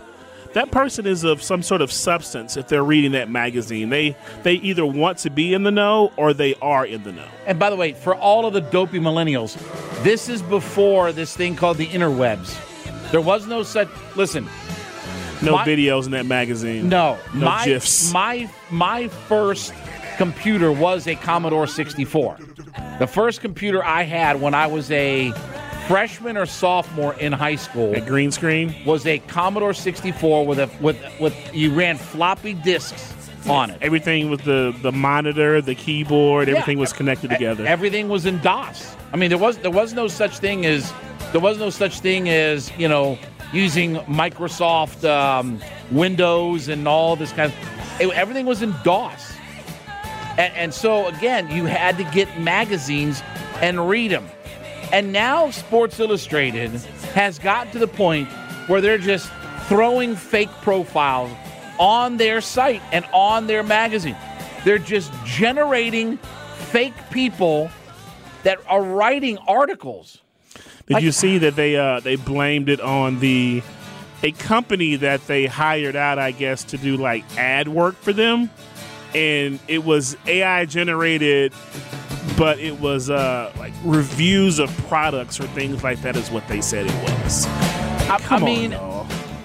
that person is of some sort of substance if they're reading that magazine. They they either want to be in the know or they are in the know. And by the way, for all of the dopey millennials, this is before this thing called the interwebs. There was no such, listen. No my, videos in that magazine. No. No my, GIFs. My, my first computer was a Commodore sixty-four. The first computer I had when I was a freshman or sophomore in high school, a green screen, was a Commodore sixty-four with a with with you ran floppy disks on it. Everything with the the monitor, the keyboard, everything yeah. was connected together. Everything was in DOS. I mean, there was there was no such thing as there was no such thing as you know using Microsoft um, Windows and all this kind of. It, everything was in DOS. And, and so, again, you had to get magazines and read them. And now Sports Illustrated has gotten to the point where they're just throwing fake profiles on their site and on their magazine. They're just generating fake people that are writing articles. Did like, you see that they uh, they blamed it on the a company that they hired out, I guess, to do like ad work for them? And it was A I generated, but it was uh, like reviews of products or things like that is what they said it was. I, Come I mean, on,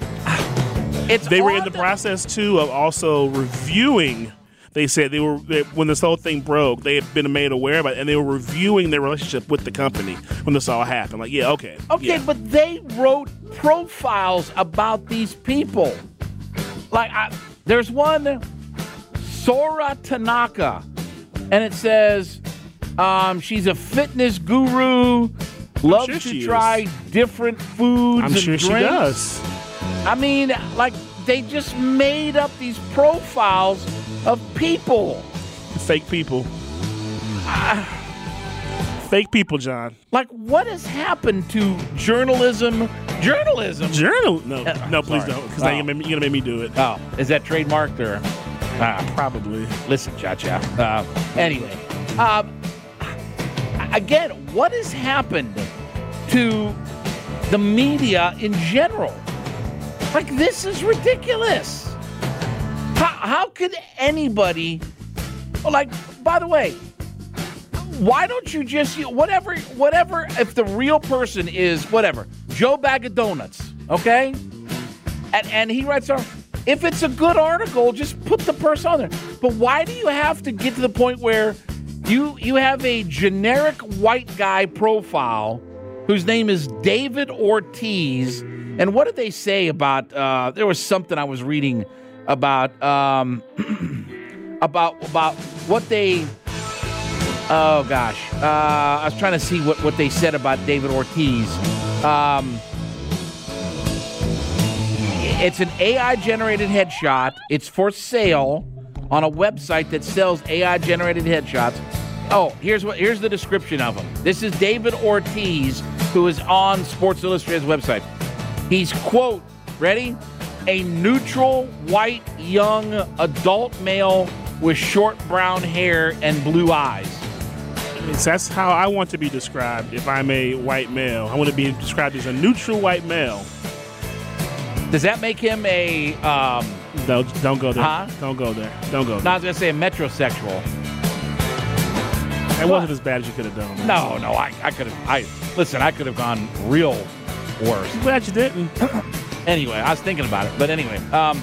it's they were in the process too of also reviewing. They said they were they, when this whole thing broke, they had been made aware of it, and they were reviewing their relationship with the company when this all happened. Like, yeah, okay, okay, yeah. But they wrote profiles about these people. Like, I, there's one. Sora Tanaka, and it says um, she's a fitness guru, loves sure to she try is. different foods I'm and sure drinks. she does. I mean, like, they just made up these profiles of people. Fake people. Uh, Fake people, John. Like, what has happened to journalism? Journalism? Journal? No, Uh, no, please sorry. don't, because Oh. now you're going to make me do it. Oh, is that trademarked or? Uh, Probably. Listen, Cha-Cha. Uh, anyway, um, again, what has happened to the media in general? Like, this is ridiculous. How, how could anybody, like, by the way, why don't you just, whatever, whatever, if the real person is, whatever, Joe Bag of Donuts, okay? And, and he writes on, if it's a good article, just put the person on there. But why do you have to get to the point where you you have a generic white guy profile whose name is David Ortiz? And what did they say about, uh, there was something I was reading about, um, about, about what they, oh gosh, uh, I was trying to see what, what they said about David Ortiz. Um, It's an A I-generated headshot. It's for sale on a website that sells A I-generated headshots. Oh, here's what. Here's the description of him. This is David Ortiz, who is on Sports Illustrated's website. He's, quote, ready? A neutral, white, young, adult male with short brown hair and blue eyes. Yes, that's how I want to be described if I'm a white male. I want to be described as a neutral white male. Does that make him a... Um, no, don't go there. Huh? Don't go there. Don't go there. No, I was going to say a metrosexual. It wasn't as bad as you could have done. No, no, I, I could have... I Listen, I could have gone real worse. I'm glad you didn't. Anyway, I was thinking about it. But anyway, um,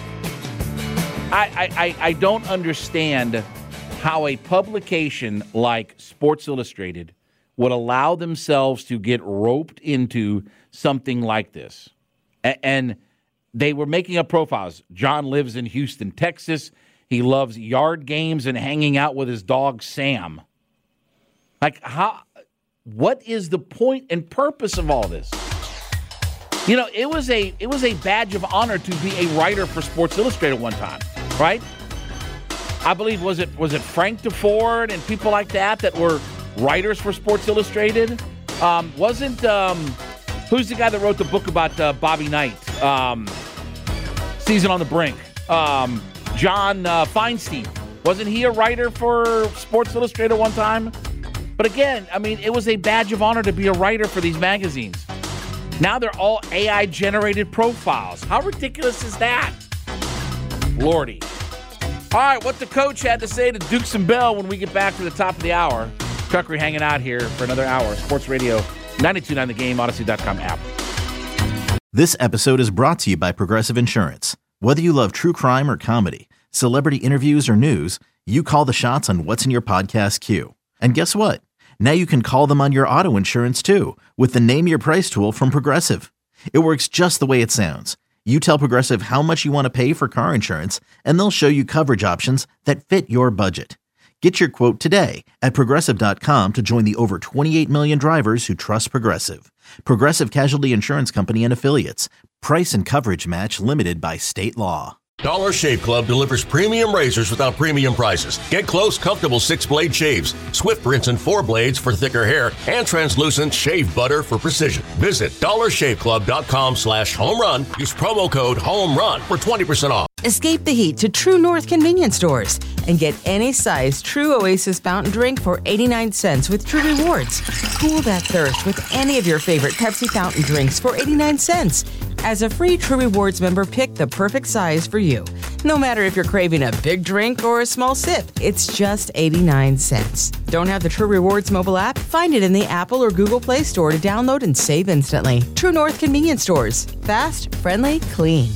I, I, I don't understand how a publication like Sports Illustrated would allow themselves to get roped into something like this. And they were making up profiles. John lives in Houston, Texas. He loves yard games and hanging out with his dog, Sam. Like, how? What is the point and purpose of all this? You know, it was a it was a badge of honor to be a writer for Sports Illustrated one time, right? I believe, was it was it Frank DeFord and people like that that were writers for Sports Illustrated? Um, wasn't... Um, Who's the guy that wrote the book about uh, Bobby Knight? Um, Season on the Brink. Um, John uh, Feinstein. Wasn't he a writer for Sports Illustrated one time? But again, I mean, it was a badge of honor to be a writer for these magazines. Now they're all A I-generated profiles. How ridiculous is that? Lordy. All right, what the coach had to say to Dukes and Bell when we get back to the top of the hour. Chuckery hanging out here for another hour. Sports Radio ninety-two point nine The Game, Odyssey dot com app. This episode is brought to you by Progressive Insurance. Whether you love true crime or comedy, celebrity interviews or news, you call the shots on what's in your podcast queue. And guess what? Now you can call them on your auto insurance too with the Name Your Price tool from Progressive. It works just the way it sounds. You tell Progressive how much you want to pay for car insurance, and they'll show you coverage options that fit your budget. Get your quote today at Progressive dot com to join the over twenty-eight million drivers who trust Progressive. Progressive Casualty Insurance Company and Affiliates. Price and coverage match limited by state law. Dollar Shave Club delivers premium razors without premium prices. Get close, comfortable six-blade shaves, Swift rinse and four blades for thicker hair, and translucent shave butter for precision. Visit dollar shave club dot com slash home run. Use promo code HOMERUN for twenty percent off. Escape the heat to True North convenience stores and get any size True Oasis fountain drink for eighty-nine cents with True Rewards. Cool that thirst with any of your favorite Pepsi fountain drinks for eighty-nine cents. As a free True Rewards member, pick the perfect size for you. No matter if you're craving a big drink or a small sip, it's just eighty-nine cents. Don't have the True Rewards mobile app? Find it in the Apple or Google Play Store to download and save instantly. True North convenience stores. Fast, friendly, clean.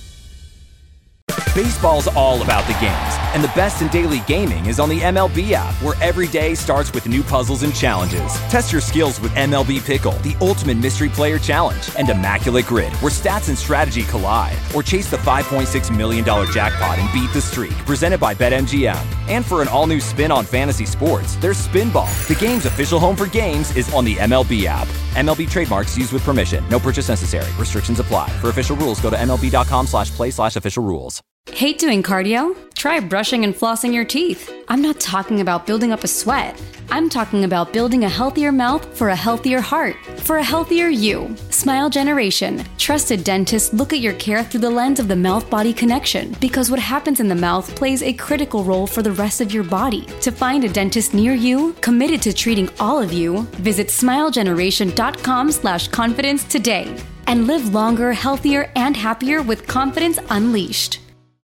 Baseball's all about the games, and the best in daily gaming is on the M L B app, where every day starts with new puzzles and challenges. Test your skills with M L B Pickle, the ultimate mystery player challenge, and Immaculate Grid, where stats and strategy collide. Or chase the five point six million dollars jackpot and beat the streak, presented by BetMGM. And for an all-new spin on fantasy sports, there's Spinball. The game's official home for games is on the M L B app. M L B trademarks used with permission. No purchase necessary. Restrictions apply. For official rules, go to MLB.com slash play slash official rules. Hate doing cardio? Try brushing and flossing your teeth. I'm not talking about building up a sweat. I'm talking about building a healthier mouth for a healthier heart, for a healthier you. Smile Generation. Trusted dentists look at your care through the lens of the mouth-body connection, because what happens in the mouth plays a critical role for the rest of your body. To find a dentist near you, committed to treating all of you, visit smilegeneration.com slash confidence today. And live longer, healthier, and happier with confidence unleashed.